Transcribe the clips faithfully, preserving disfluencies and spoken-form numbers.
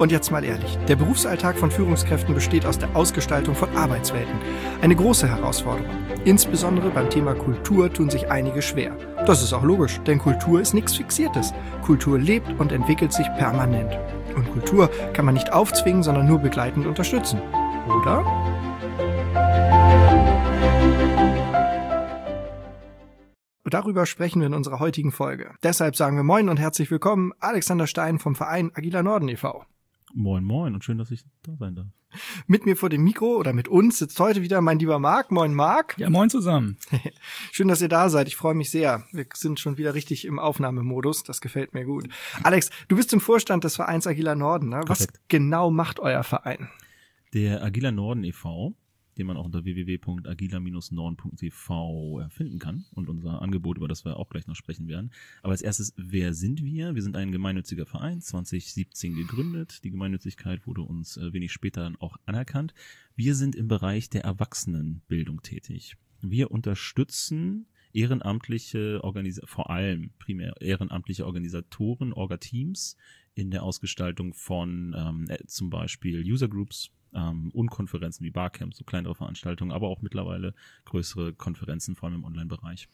Und jetzt mal ehrlich, der Berufsalltag von Führungskräften besteht aus der Ausgestaltung von Arbeitswelten. Eine große Herausforderung. Insbesondere beim Thema Kultur tun sich einige schwer. Das ist auch logisch, denn Kultur ist nichts Fixiertes. Kultur lebt und entwickelt sich permanent. Und Kultur kann man nicht aufzwingen, sondern nur begleitend unterstützen. Oder? Darüber sprechen wir in unserer heutigen Folge. Deshalb sagen wir Moin und herzlich willkommen, Alexander Stein vom Verein Agiler Norden e V Moin, moin und schön, dass ich da sein darf. Mit mir vor dem Mikro oder mit uns sitzt heute wieder mein lieber Marc. Moin, Marc. Ja, moin zusammen. Schön, dass ihr da seid. Ich freue mich sehr. Wir sind schon wieder richtig im Aufnahmemodus. Das gefällt mir gut. Alex, du bist im Vorstand des Vereins Agiler Norden. Ne? Was genau macht euer Verein? Der Agiler Norden e V, den man auch unter w w w punkt agiler Bindestrich norden punkt t v finden kann und unser Angebot, über das wir auch gleich noch sprechen werden. Aber als erstes, wer sind wir? Wir sind ein gemeinnütziger Verein, zwanzig siebzehn gegründet. Die Gemeinnützigkeit wurde uns wenig später dann auch anerkannt. Wir sind im Bereich der Erwachsenenbildung tätig. Wir unterstützen ehrenamtliche Organis- vor allem primär ehrenamtliche Organisatoren, Orga-Teams in der Ausgestaltung von ähm, zum Beispiel User Groups, Ähm, und Konferenzen wie Barcamps, so kleinere Veranstaltungen, aber auch mittlerweile größere Konferenzen, vor allem im Online-Bereich,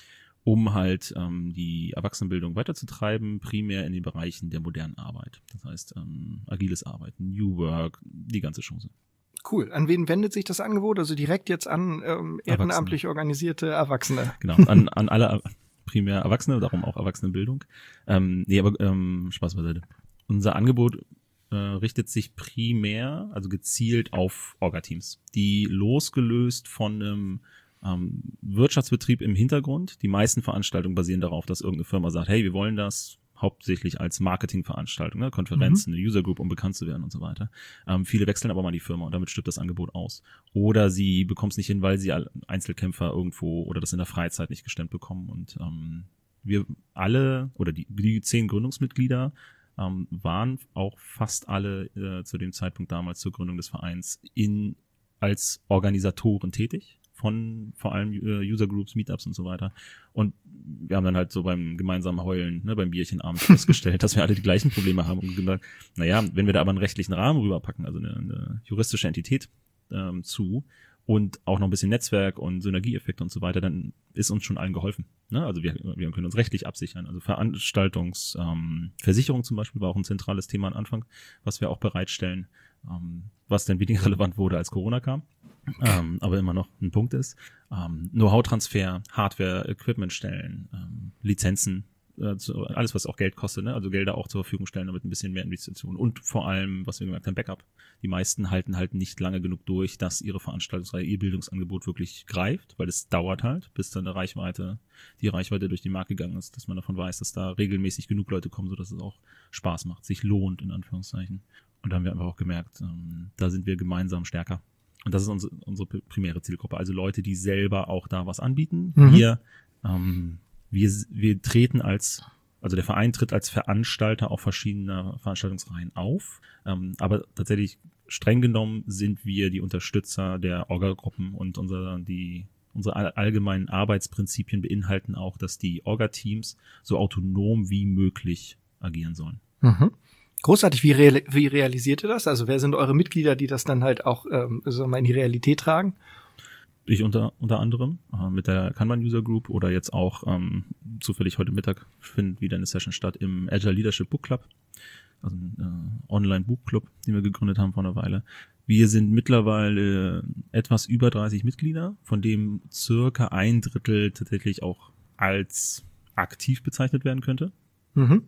um halt ähm, die Erwachsenenbildung weiterzutreiben, primär in den Bereichen der modernen Arbeit. Das heißt, ähm, agiles Arbeiten, New Work, die ganze Chance. Cool. An wen wendet sich das Angebot? Also direkt jetzt an ähm, ehrenamtlich organisierte Erwachsene? Genau, an, an alle primär Erwachsene, darum auch Erwachsenenbildung. Ähm, nee, aber ähm, Spaß beiseite. Unser Angebot richtet sich primär, also gezielt auf Orga-Teams, die losgelöst von einem ähm, Wirtschaftsbetrieb im Hintergrund, die meisten Veranstaltungen basieren darauf, dass irgendeine Firma sagt, hey, wir wollen das hauptsächlich als Marketingveranstaltung, ne? Konferenzen, mhm. eine User Group, um bekannt zu werden und so weiter. Ähm, viele wechseln aber mal die Firma und damit stirbt das Angebot aus. Oder sie bekommen es nicht hin, weil sie Einzelkämpfer irgendwo oder das in der Freizeit nicht gestemmt bekommen. Und ähm, wir alle oder die, die zehn Gründungsmitglieder Ähm, waren auch fast alle äh, zu dem Zeitpunkt damals zur Gründung des Vereins in als Organisatoren tätig, von vor allem äh, User Groups, Meetups und so weiter. Und wir haben dann halt so beim gemeinsamen Heulen, ne, beim Bierchenabend festgestellt, dass wir alle die gleichen Probleme haben und gesagt, naja, wenn wir da aber einen rechtlichen Rahmen rüberpacken, also eine, eine juristische Entität ähm, zu und auch noch ein bisschen Netzwerk und Synergieeffekte und so weiter, dann ist uns schon allen geholfen. Ne? Also wir, wir können uns rechtlich absichern. Also Veranstaltungs, ähm, Versicherung zum Beispiel war auch ein zentrales Thema am Anfang, was wir auch bereitstellen, ähm, was dann weniger relevant wurde, als Corona kam, ähm, aber immer noch ein Punkt ist. Ähm, Know-how-Transfer, Hardware, Equipment stellen, ähm, Lizenzen, alles, was auch Geld kostet, ne? Also Gelder auch zur Verfügung stellen, damit ein bisschen mehr Investitionen und vor allem, was wir gemerkt haben, Backup. Die meisten halten halt nicht lange genug durch, dass ihre Veranstaltungsreihe, ihr Bildungsangebot wirklich greift, weil es dauert halt, bis dann eine Reichweite, die Reichweite durch die Markt gegangen ist, dass man davon weiß, dass da regelmäßig genug Leute kommen, sodass es auch Spaß macht, sich lohnt, in Anführungszeichen. Und da haben wir einfach auch gemerkt, ähm, da sind wir gemeinsam stärker. Und das ist unsere, unsere primäre Zielgruppe, also Leute, die selber auch da was anbieten. Mhm. Wir, ähm, Wir, wir treten als, also der Verein tritt als Veranstalter auf verschiedener Veranstaltungsreihen auf, ähm, aber tatsächlich streng genommen sind wir die Unterstützer der Orga-Gruppen und unser, die, unsere allgemeinen Arbeitsprinzipien beinhalten auch, dass die Orga-Teams so autonom wie möglich agieren sollen. Mhm. Großartig. Wie, real, wie realisiert ihr das? Also wer sind eure Mitglieder, die das dann halt auch ähm, sagen wir mal, in die Realität tragen? Ich unter unter anderem äh, mit der Kanban User Group oder jetzt auch ähm, zufällig heute Mittag findet wieder eine Session statt im Agile Leadership Book Club, also ein äh, Online-Buchclub, den wir gegründet haben vor einer Weile. Wir sind mittlerweile äh, etwas über dreißig Mitglieder, von dem circa ein Drittel tatsächlich auch als aktiv bezeichnet werden könnte. Mhm.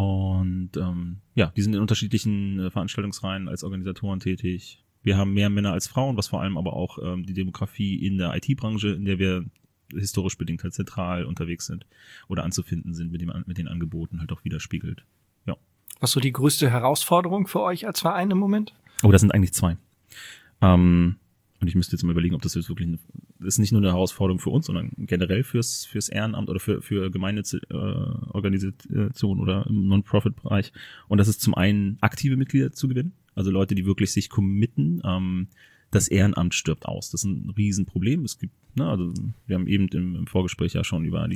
Und ähm, ja, die sind in unterschiedlichen äh, Veranstaltungsreihen als Organisatoren tätig. Wir haben mehr Männer als Frauen, was vor allem aber auch ähm, die Demografie in der I T-Branche, in der wir historisch bedingt halt zentral unterwegs sind oder anzufinden sind, mit dem mit den Angeboten halt auch widerspiegelt. Ja. Was so die größte Herausforderung für euch als Verein im Moment? Oh, das sind eigentlich zwei. Ähm, und ich müsste jetzt mal überlegen, ob das jetzt wirklich eine, das ist nicht nur eine Herausforderung für uns, sondern generell fürs fürs Ehrenamt oder für für Gemeinnützorganisationen oder im Non-Profit-Bereich. Und das ist zum einen aktive Mitglieder zu gewinnen. Also Leute, die wirklich sich committen. Ähm, das Ehrenamt stirbt aus. Das ist ein Riesenproblem. Es gibt, ne, also wir haben eben im, im Vorgespräch ja schon über die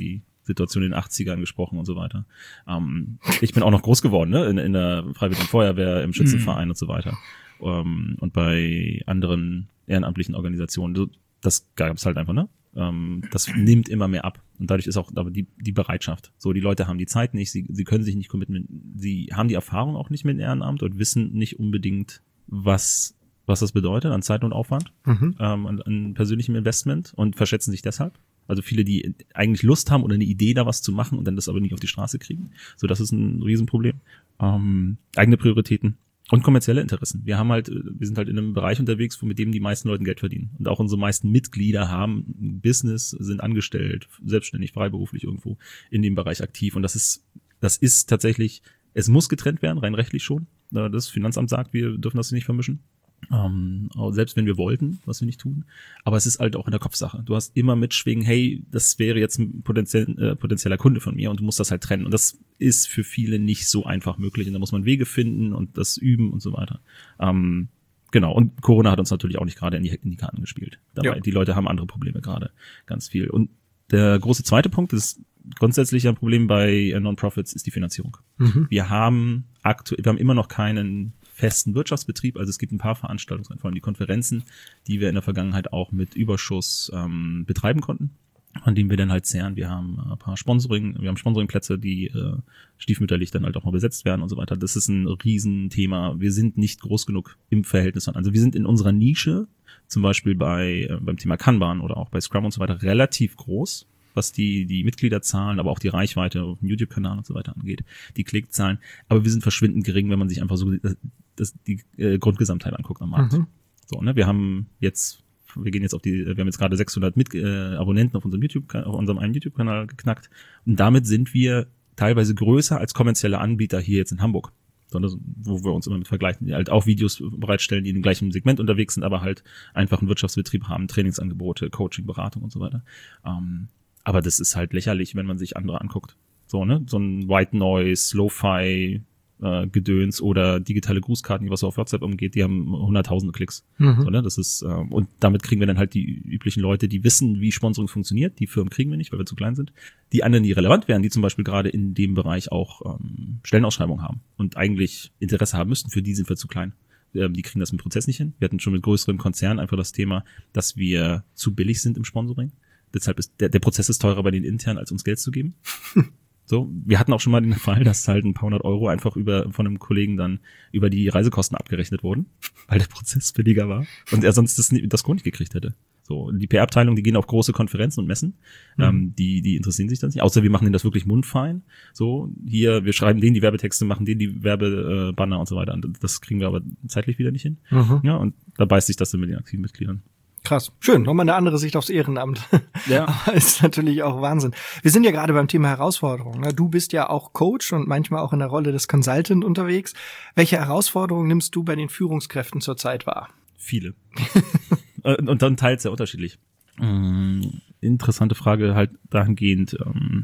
Situation in den achtzigern gesprochen und so weiter. Ähm, ich bin auch noch groß geworden, ne, in, in der Freiwilligen Feuerwehr, im Schützenverein mhm. und so weiter. Ähm, und bei anderen ehrenamtlichen Organisationen. Das gab es halt einfach, ne? Ähm, das nimmt immer mehr ab. Und dadurch ist auch aber die, die Bereitschaft. So, die Leute haben die Zeit nicht, sie, sie können sich nicht committen, sie haben die Erfahrung auch nicht mit Ehrenamt und wissen nicht unbedingt, was, was das bedeutet an Zeit und Aufwand, mhm. ähm, an, an persönlichem Investment und verschätzen sich deshalb. Also viele, die eigentlich Lust haben oder eine Idee, da was zu machen und dann das aber nicht auf die Straße kriegen. So, das ist ein Riesenproblem. Ähm, eigene Prioritäten. Und kommerzielle Interessen. Wir haben halt, wir sind halt in einem Bereich unterwegs, wo mit dem die meisten Leute Geld verdienen. Und auch unsere meisten Mitglieder haben ein Business, sind angestellt, selbstständig, freiberuflich irgendwo in dem Bereich aktiv. Und das ist, das ist tatsächlich, es muss getrennt werden, rein rechtlich schon. Das Finanzamt sagt, wir dürfen das nicht vermischen. Ähm, selbst wenn wir wollten, was wir nicht tun. Aber es ist halt auch in der Kopfsache. Du hast immer mitschwingen, hey, das wäre jetzt ein potenziell, äh, potenzieller Kunde von mir und du musst das halt trennen. Und das ist für viele nicht so einfach möglich. Und da muss man Wege finden und das üben und so weiter. Ähm, genau. Und Corona hat uns natürlich auch nicht gerade in die, in die Karten gespielt. Dabei, ja. Die Leute haben andere Probleme gerade. Ganz viel. Und der große zweite Punkt ist grundsätzlich ein Problem bei äh, Non-Profits ist die Finanzierung. Mhm. Wir haben aktuell, wir haben immer noch keinen festen Wirtschaftsbetrieb, also es gibt ein paar Veranstaltungen, vor allem die Konferenzen, die wir in der Vergangenheit auch mit Überschuss ähm, betreiben konnten, an denen wir dann halt zehren. Wir haben ein paar Sponsoring, wir haben Sponsoringplätze, die äh, stiefmütterlich dann halt auch mal besetzt werden und so weiter. Das ist ein Riesenthema. Wir sind nicht groß genug im Verhältnis an. Also wir sind in unserer Nische, zum Beispiel bei äh, beim Thema Kanban oder auch bei Scrum und so weiter, relativ groß, was die die Mitgliederzahlen, aber auch die Reichweite auf dem YouTube-Kanal und so weiter angeht, die Klickzahlen. Aber wir sind verschwindend gering, wenn man sich einfach so das, das, die äh, Grundgesamtheit anguckt am Markt. Mhm. So, ne, wir haben jetzt, wir gehen jetzt auf die, wir haben jetzt gerade sechshundert Mit, äh, Abonnenten auf unserem YouTube, auf unserem einen YouTube-Kanal geknackt. Und damit sind wir teilweise größer als kommerzielle Anbieter hier jetzt in Hamburg. Sondern, wo wir uns immer mit vergleichen, die halt auch Videos bereitstellen, die in dem gleichen Segment unterwegs sind, aber halt einfach einen Wirtschaftsbetrieb haben, Trainingsangebote, Coaching, Beratung und so weiter. Ähm, Aber das ist halt lächerlich, wenn man sich andere anguckt. So, ne? So ein White Noise, Lo-Fi, äh, Gedöns oder digitale Grußkarten, die was so auf WhatsApp umgeht, die haben hunderttausende Klicks. Mhm. So, ne? Das ist, äh, und damit kriegen wir dann halt die üblichen Leute, die wissen, wie Sponsoring funktioniert. Die Firmen kriegen wir nicht, weil wir zu klein sind. Die anderen, die relevant wären, die zum Beispiel gerade in dem Bereich auch ähm, Stellenausschreibungen haben und eigentlich Interesse haben müssten, für die sind wir zu klein. Ähm, die kriegen das im Prozess nicht hin. Wir hatten schon mit größeren Konzernen einfach das Thema, dass wir zu billig sind im Sponsoring. Deshalb ist der, der Prozess ist teurer bei den internen, als uns Geld zu geben. So, wir hatten auch schon mal den Fall, dass halt ein paar hundert Euro einfach über von einem Kollegen dann über die Reisekosten abgerechnet wurden, weil der Prozess billiger war und er sonst das, das Grund nicht gekriegt hätte. So, die P R-Abteilung, die gehen auf große Konferenzen und Messen, mhm. ähm, die die interessieren sich dann nicht, außer wir machen denen das wirklich mundfein. So, hier, wir schreiben denen die Werbetexte, machen denen die Werbebanner und so weiter. Und das kriegen wir aber zeitlich wieder nicht hin. Mhm. Ja, und da beißt sich das dann mit den aktiven Mitgliedern. Krass. Schön. Nochmal eine andere Sicht aufs Ehrenamt. Ja. Aber ist natürlich auch Wahnsinn. Wir sind ja gerade beim Thema Herausforderungen. Du bist ja auch Coach und manchmal auch in der Rolle des Consultant unterwegs. Welche Herausforderungen nimmst du bei den Führungskräften zurzeit wahr? Viele. Und dann teils sehr unterschiedlich. Interessante Frage halt dahingehend.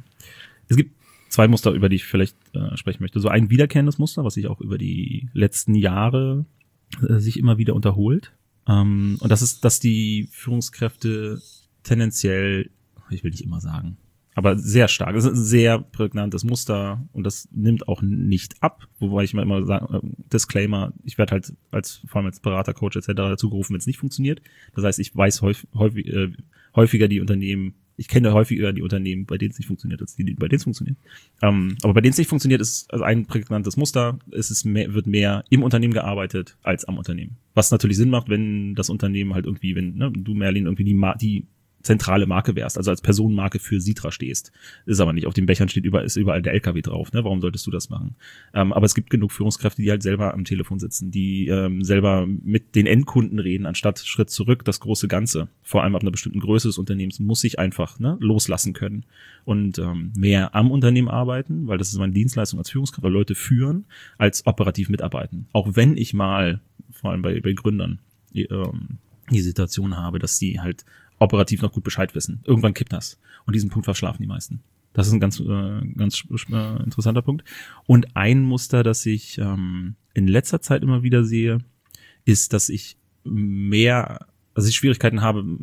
Es gibt zwei Muster, über die ich vielleicht sprechen möchte. So ein wiederkehrendes Muster, was sich auch über die letzten Jahre sich immer wieder unterholt. Um, und das ist, dass die Führungskräfte tendenziell, ich will nicht immer sagen, aber sehr stark, das ist ein sehr prägnantes Muster und das nimmt auch nicht ab, wobei ich mir immer sage, äh, Disclaimer, ich werde halt als, vor allem als Berater, Coach et cetera dazu gerufen, wenn es nicht funktioniert. Das heißt, ich weiß häufig, häufig, äh, häufiger die Unternehmen, ich kenne häufiger die Unternehmen, bei denen es nicht funktioniert, als die, bei denen es funktioniert. Ähm, aber bei denen es nicht funktioniert, ist also ein prägnantes Muster. Es ist mehr, wird mehr im Unternehmen gearbeitet als am Unternehmen. Was natürlich Sinn macht, wenn das Unternehmen halt irgendwie, wenn ne, du, Merlin, irgendwie die, Ma- die zentrale Marke wärst, also als Personenmarke für Sitra stehst. Ist aber nicht. Auf den Bechern steht überall, ist überall der L K W drauf. Ne? Warum solltest du das machen? Ähm, aber es gibt genug Führungskräfte, die halt selber am Telefon sitzen, die ähm, selber mit den Endkunden reden, anstatt Schritt zurück, das große Ganze. Vor allem ab einer bestimmten Größe des Unternehmens muss sich einfach ne, loslassen können und ähm, mehr am Unternehmen arbeiten, weil das ist meine Dienstleistung als Führungskraft, weil Leute führen, als operativ mitarbeiten. Auch wenn ich mal, vor allem bei, bei Gründern, die, ähm, die Situation habe, dass sie halt operativ noch gut Bescheid wissen. Irgendwann kippt das. Und diesen Punkt verschlafen die meisten. Das ist ein ganz äh, ganz äh, interessanter Punkt. Und ein Muster, das ich ähm, in letzter Zeit immer wieder sehe, ist, dass ich mehr, also ich Schwierigkeiten habe,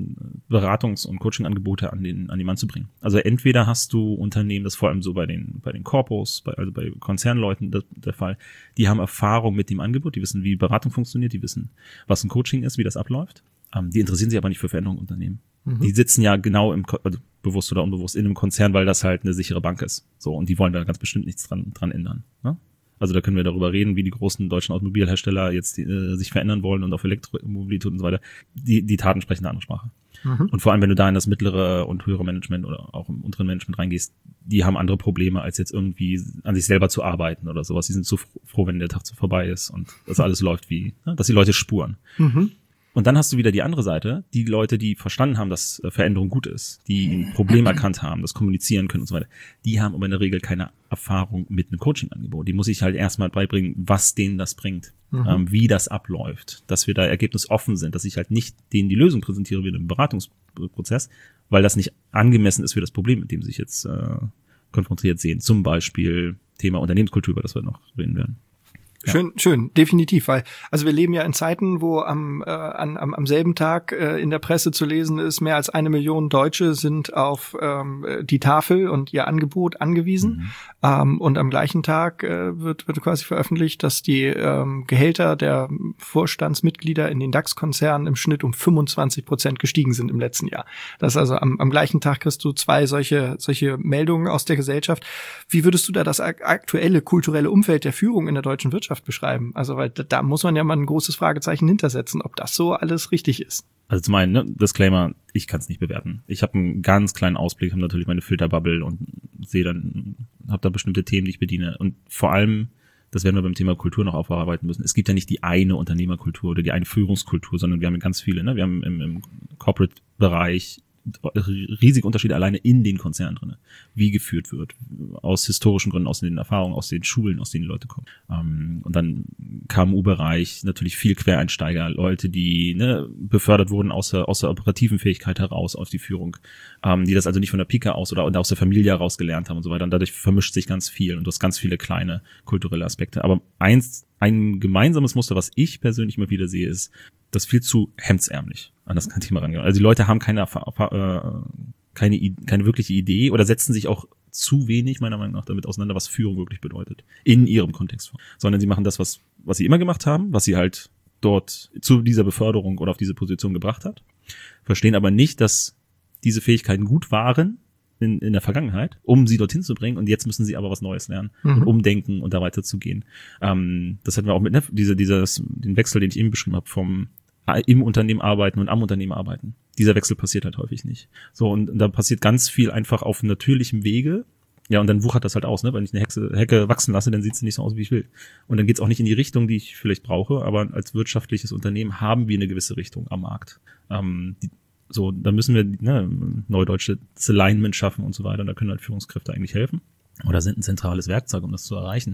Beratungs- und Coaching-Angebote an den, an den Mann zu bringen. Also entweder hast du Unternehmen, das vor allem so bei den, bei den Corpos, bei, also bei Konzernleuten der, der Fall, die haben Erfahrung mit dem Angebot, die wissen, wie Beratung funktioniert, die wissen, was ein Coaching ist, wie das abläuft. Ähm, die interessieren sich aber nicht für Veränderungen im Unternehmen. Mhm. Die sitzen ja genau im, also bewusst oder unbewusst in einem Konzern, weil das halt eine sichere Bank ist. So, und die wollen da ganz bestimmt nichts dran, dran ändern. Ne? Also da können wir darüber reden, wie die großen deutschen Automobilhersteller jetzt äh, sich verändern wollen und auf Elektromobilität und so weiter. Die, die Taten sprechen eine andere Sprache. Mhm. Und vor allem, wenn du da in das mittlere und höhere Management oder auch im unteren Management reingehst, die haben andere Probleme, als jetzt irgendwie an sich selber zu arbeiten oder sowas. Die sind so froh, wenn der Tag so vorbei ist und das alles läuft wie, ne, dass die Leute spuren. Mhm. Und dann hast du wieder die andere Seite, die Leute, die verstanden haben, dass Veränderung gut ist, die ein Problem erkannt haben, das kommunizieren können und so weiter. Die haben aber in der Regel keine Erfahrung mit einem Coaching-Angebot. Die muss ich halt erstmal beibringen, was denen das bringt, mhm. ähm, wie das abläuft, dass wir da ergebnisoffen sind, dass ich halt nicht denen die Lösung präsentiere wie in einem Beratungsprozess, weil das nicht angemessen ist für das Problem, mit dem sie sich jetzt äh, konfrontiert sehen. Zum Beispiel Thema Unternehmenskultur, über das wir noch reden werden. Ja. Schön, schön, definitiv, weil also wir leben ja in Zeiten, wo am äh, an, am, am selben Tag äh, in der Presse zu lesen ist, mehr als eine Million Deutsche sind auf ähm, die Tafel und ihr Angebot angewiesen. Mhm. Ähm, und am gleichen Tag äh, wird wird quasi veröffentlicht, dass die ähm, Gehälter der Vorstandsmitglieder in den DAX-Konzernen im Schnitt um fünfundzwanzig Prozent gestiegen sind im letzten Jahr. Das ist also am, am gleichen Tag kriegst du zwei solche solche Meldungen aus der Gesellschaft. Wie würdest du da das aktuelle kulturelle Umfeld der Führung in der deutschen Wirtschaft beschreiben? Also, weil da, da muss man ja mal ein großes Fragezeichen hintersetzen, ob das so alles richtig ist. Also zum einen, ne, Disclaimer, ich kann es nicht bewerten. Ich habe einen ganz kleinen Ausblick, habe natürlich meine Filterbubble und sehe dann, habe da bestimmte Themen, die ich bediene. Und vor allem, das werden wir beim Thema Kultur noch aufarbeiten müssen, es gibt ja nicht die eine Unternehmerkultur oder die eine Führungskultur, sondern wir haben ganz viele. Ne? Wir haben im, im Corporate-Bereich riesige Unterschiede alleine in den Konzernen drin, wie geführt wird, aus historischen Gründen, aus den Erfahrungen, aus den Schulen, aus denen die Leute kommen. Ähm, und dann K M U-Bereich, natürlich viel Quereinsteiger, Leute, die ne, befördert wurden aus der, aus der operativen Fähigkeit heraus auf die Führung, ähm, die das also nicht von der Pike aus oder aus der Familie heraus gelernt haben und so weiter. Und dadurch vermischt sich ganz viel und du hast ganz viele kleine kulturelle Aspekte. Aber eins, ein gemeinsames Muster, was ich persönlich immer wieder sehe, ist, das viel zu hemdsärmlich an das Thema rangehen. Also die Leute haben keine, äh, keine, keine wirkliche Idee oder setzen sich auch zu wenig, meiner Meinung nach, damit auseinander, was Führung wirklich bedeutet. In ihrem Kontext. Sondern sie machen das, was, was sie immer gemacht haben, was sie halt dort zu dieser Beförderung oder auf diese Position gebracht hat. Verstehen aber nicht, dass diese Fähigkeiten gut waren in, in der Vergangenheit, um sie dorthin zu bringen. Und jetzt müssen sie aber was Neues lernen mhm. und umdenken und da weiterzugehen. Ähm, das hatten wir auch mit, ne, diese, dieses, den Wechsel, den ich eben beschrieben habe, vom im Unternehmen arbeiten und am Unternehmen arbeiten. Dieser Wechsel passiert halt häufig nicht. So, und, und da passiert ganz viel einfach auf natürlichem Wege. Ja, und dann wuchert das halt aus, ne? Wenn ich eine Hexe, Hecke wachsen lasse, dann sieht sie nicht so aus, wie ich will. Und dann geht's auch nicht in die Richtung, die ich vielleicht brauche, aber als wirtschaftliches Unternehmen haben wir eine gewisse Richtung am Markt. Ähm, die, so, da müssen wir ne, neudeutsche Alignment schaffen und so weiter. Und da können halt Führungskräfte eigentlich helfen. Oder sind ein zentrales Werkzeug, um das zu erreichen.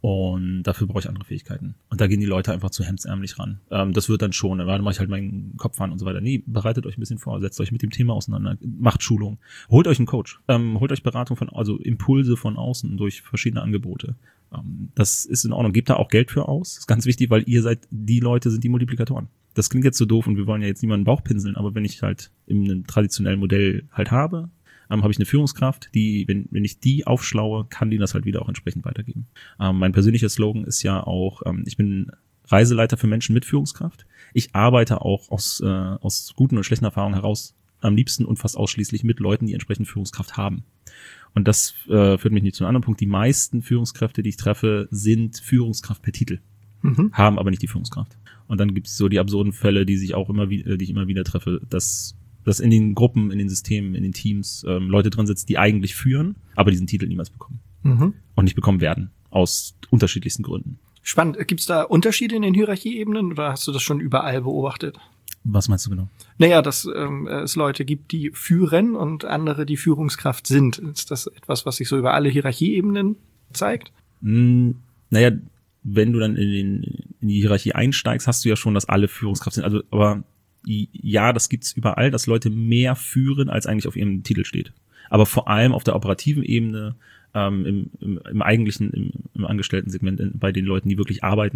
Und dafür brauche ich andere Fähigkeiten. Und da gehen die Leute einfach zu hemdsärmlich ran. Ähm, das wird dann schon, dann mache ich halt meinen Kopf an und so weiter. Nee, bereitet euch ein bisschen vor, setzt euch mit dem Thema auseinander, macht Schulung, holt euch einen Coach, ähm, holt euch Beratung von, also Impulse von außen durch verschiedene Angebote. Ähm, das ist in Ordnung. Gebt da auch Geld für aus. Das ist ganz wichtig, weil ihr seid, die Leute sind die Multiplikatoren. Das klingt jetzt so doof und wir wollen ja jetzt niemanden Bauch pinseln, aber wenn ich halt in einem traditionellen Modell halt habe, Ähm, habe ich eine Führungskraft, die, wenn, wenn ich die aufschlaue, kann die das halt wieder auch entsprechend weitergeben. Ähm, mein persönlicher Slogan ist ja auch, ähm, ich bin Reiseleiter für Menschen mit Führungskraft. Ich arbeite auch aus, äh, aus guten und schlechten Erfahrungen heraus am liebsten und fast ausschließlich mit Leuten, die entsprechend Führungskraft haben. Und das äh, führt mich nicht zu einem anderen Punkt. Die meisten Führungskräfte, die ich treffe, sind Führungskraft per Titel, mhm. haben aber nicht die Führungskraft. Und dann gibt es so die absurden Fälle, die sich auch immer wieder, die ich immer wieder treffe, dass dass in den Gruppen, in den Systemen, in den Teams ähm, Leute drin sitzen, die eigentlich führen, aber diesen Titel niemals bekommen. Mhm. Und nicht bekommen werden, aus unterschiedlichsten Gründen. Spannend. Gibt's da Unterschiede in den Hierarchieebenen oder hast du das schon überall beobachtet? Was meinst du genau? Naja, dass ähm, es Leute gibt, die führen und andere, die Führungskraft sind. Ist das etwas, was sich so über alle Hierarchieebenen zeigt? Mm, naja, wenn du dann in, den, in die Hierarchie einsteigst, hast du ja schon, dass alle Führungskraft sind. Also, aber ja, das gibt's überall, dass Leute mehr führen, als eigentlich auf ihrem Titel steht. Aber vor allem auf der operativen Ebene, ähm, im, im, im eigentlichen, im, im Angestellten-Segment, in, bei den Leuten, die wirklich arbeiten.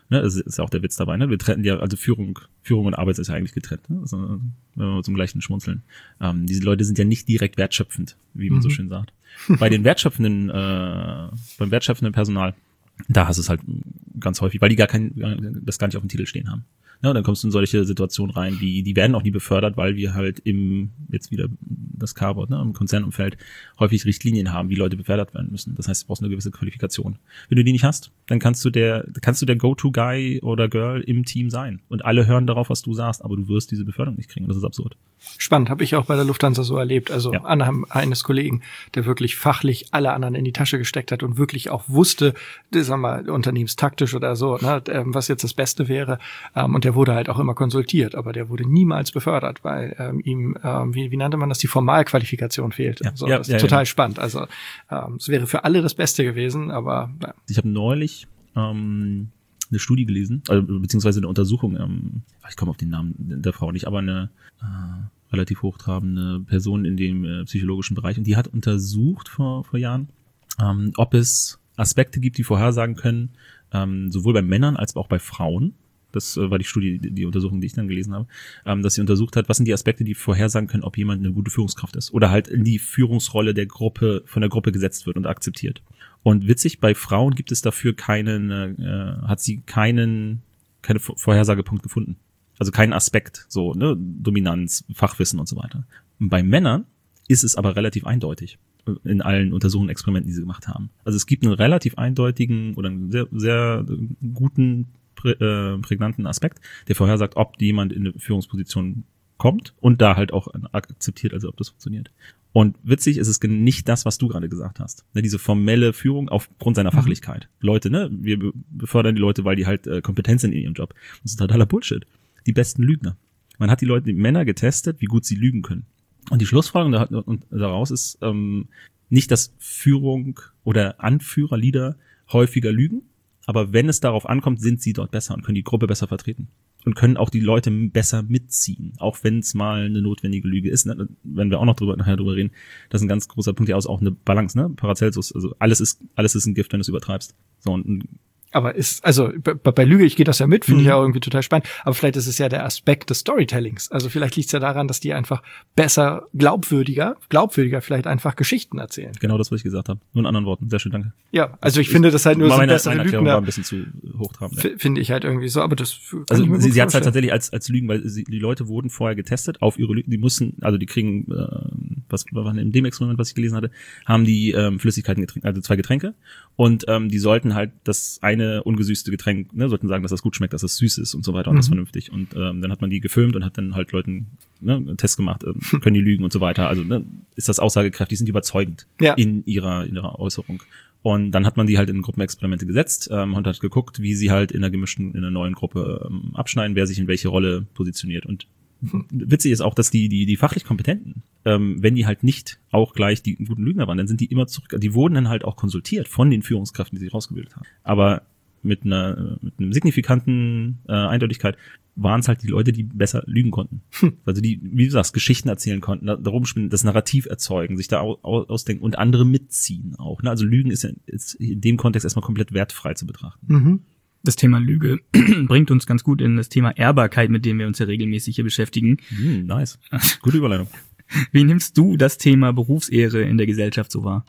Ne, das ist ja auch der Witz dabei, ne? Wir trennen ja, also Führung, Führung und Arbeit ist ja eigentlich getrennt, ne? Also, wenn wir zum gleichen schmunzeln. Ähm, diese Leute sind ja nicht direkt wertschöpfend, wie man mhm. so schön sagt. Bei den wertschöpfenden, äh, beim wertschöpfenden Personal, da hast du es halt ganz häufig, weil die gar kein, das gar nicht auf dem Titel stehen haben. Ja, dann kommst du in solche Situationen rein, wie, die werden auch nie befördert, weil wir halt im, jetzt wieder das K-Wort, ne, im Konzernumfeld häufig Richtlinien haben, wie Leute befördert werden müssen. Das heißt, du brauchst eine gewisse Qualifikation. Wenn du die nicht hast, dann kannst du der, kannst du der Go-To-Guy oder Girl im Team sein. Und alle hören darauf, was du sagst, aber du wirst diese Beförderung nicht kriegen. Das ist absurd. Spannend, habe ich auch bei der Lufthansa so erlebt. Also ja. anhand eines Kollegen, der wirklich fachlich alle anderen in die Tasche gesteckt hat und wirklich auch wusste, sagen wir mal, unternehmenstaktisch oder so, ne, was jetzt das Beste wäre. Und der wurde halt auch immer konsultiert, aber der wurde niemals befördert, weil ähm, ihm, ähm, wie, wie nannte man das, die Formalqualifikation fehlte. Ja. So, Ja, das ist ja, total ja. spannend. Also ähm, es wäre für alle das Beste gewesen, aber ja. Ich habe neulich ähm, eine Studie gelesen, also, beziehungsweise eine Untersuchung, ähm, ich komme auf den Namen der Frau nicht, aber eine äh, relativ hochtrabende Person in dem äh, psychologischen Bereich, und die hat untersucht vor, vor Jahren, ähm, ob es Aspekte gibt, die vorhersagen können, ähm, sowohl bei Männern als auch bei Frauen. Das äh, war die Studie, die, die Untersuchung, die ich dann gelesen habe, ähm, dass sie untersucht hat, was sind die Aspekte, die vorhersagen können, ob jemand eine gute Führungskraft ist oder halt in die Führungsrolle der Gruppe, von der Gruppe gesetzt wird und akzeptiert. Und witzig, bei Frauen gibt es dafür keinen, äh, hat sie keinen, keine Vorhersagepunkt gefunden. Also keinen Aspekt, so, ne, Dominanz, Fachwissen und so weiter. Und bei Männern ist es aber relativ eindeutig in allen Untersuchungen, Experimenten, die sie gemacht haben. Also es gibt einen relativ eindeutigen oder einen sehr, sehr guten, prä, äh, prägnanten Aspekt, der vorhersagt, ob jemand in eine Führungsposition kommt und da halt auch akzeptiert, also ob das funktioniert. Und witzig ist es nicht das, was du gerade gesagt hast. Ne, diese formelle Führung aufgrund seiner Fachlichkeit. Mhm. Leute, ne, wir befördern die Leute, weil die halt äh, kompetent sind in ihrem Job. Das ist totaler Bullshit. Die besten Lügner. Man hat die Leute, die Männer getestet, wie gut sie lügen können. Und die Schlussfolgerung daraus ist ähm, nicht, dass Führung oder Anführer, Leader häufiger lügen, aber wenn es darauf ankommt, sind sie dort besser und können die Gruppe besser vertreten. Und können auch die Leute besser mitziehen, auch wenn es mal eine notwendige Lüge ist. Ne? Wenn wir auch noch drüber, nachher drüber reden, das ist ein ganz großer Punkt, ja auch eine Balance, ne? Paracelsus, also alles ist, alles ist ein Gift, wenn du es übertreibst. So, und Aber ist, also bei, bei Lüge, ich gehe das ja mit, finde mhm. ich ja auch irgendwie total spannend, aber vielleicht ist es ja der Aspekt des Storytellings. Also vielleicht liegt es ja daran, dass die einfach besser, glaubwürdiger, glaubwürdiger vielleicht einfach Geschichten erzählen. Genau das, was ich gesagt habe. Nur in anderen Worten. Sehr schön, danke. Ja, also ich, ich finde das halt nur so meine, bessere meine Erklärung Lügner. war ein bisschen zu hochtrabend. F- finde ich halt irgendwie so, aber das kann Also ich mir sie, gut sie hat es halt vorstellen. tatsächlich als als Lügen, weil sie, die Leute wurden vorher getestet auf ihre Lügen. Die mussten, also die kriegen, äh, was war in dem Experiment, was ich gelesen hatte, haben die ähm, Flüssigkeiten getrunken, also zwei Getränke, und ähm, die sollten halt das eine ungesüßte Getränk, ne, sollten sagen, dass das gut schmeckt, dass das süß ist und so weiter und mhm. das vernünftig. Und ähm, dann hat man die gefilmt und hat dann halt Leuten, ne, einen Test gemacht, äh, können die lügen und so weiter. Also ne, ist das aussagekräftig, sind die überzeugend ja. in ihrer in ihrer Äußerung. Und dann hat man die halt in Gruppenexperimente gesetzt ähm, und hat geguckt, wie sie halt in einer gemischten, in einer neuen Gruppe ähm, abschneiden, wer sich in welche Rolle positioniert. Und mhm. witzig ist auch, dass die die die fachlich Kompetenten, ähm, wenn die halt nicht auch gleich die guten Lügner waren, dann sind die immer zurück. Die wurden dann halt auch konsultiert von den Führungskräften, die sie rausgebildet haben. Aber mit einer mit einem signifikanten äh, Eindeutigkeit waren es halt die Leute, die besser lügen konnten. Hm. Also die, wie du sagst, Geschichten erzählen konnten, da, darum spielen, das Narrativ erzeugen, sich da au, au, ausdenken und andere mitziehen auch. Ne? Also Lügen ist, ja, ist in dem Kontext erstmal komplett wertfrei zu betrachten. Mhm. Das Thema Lüge bringt uns ganz gut in das Thema Ehrbarkeit, mit dem wir uns ja regelmäßig hier beschäftigen. Hm, nice. Gute Überleitung. Wie nimmst du das Thema Berufsehre in der Gesellschaft so wahr?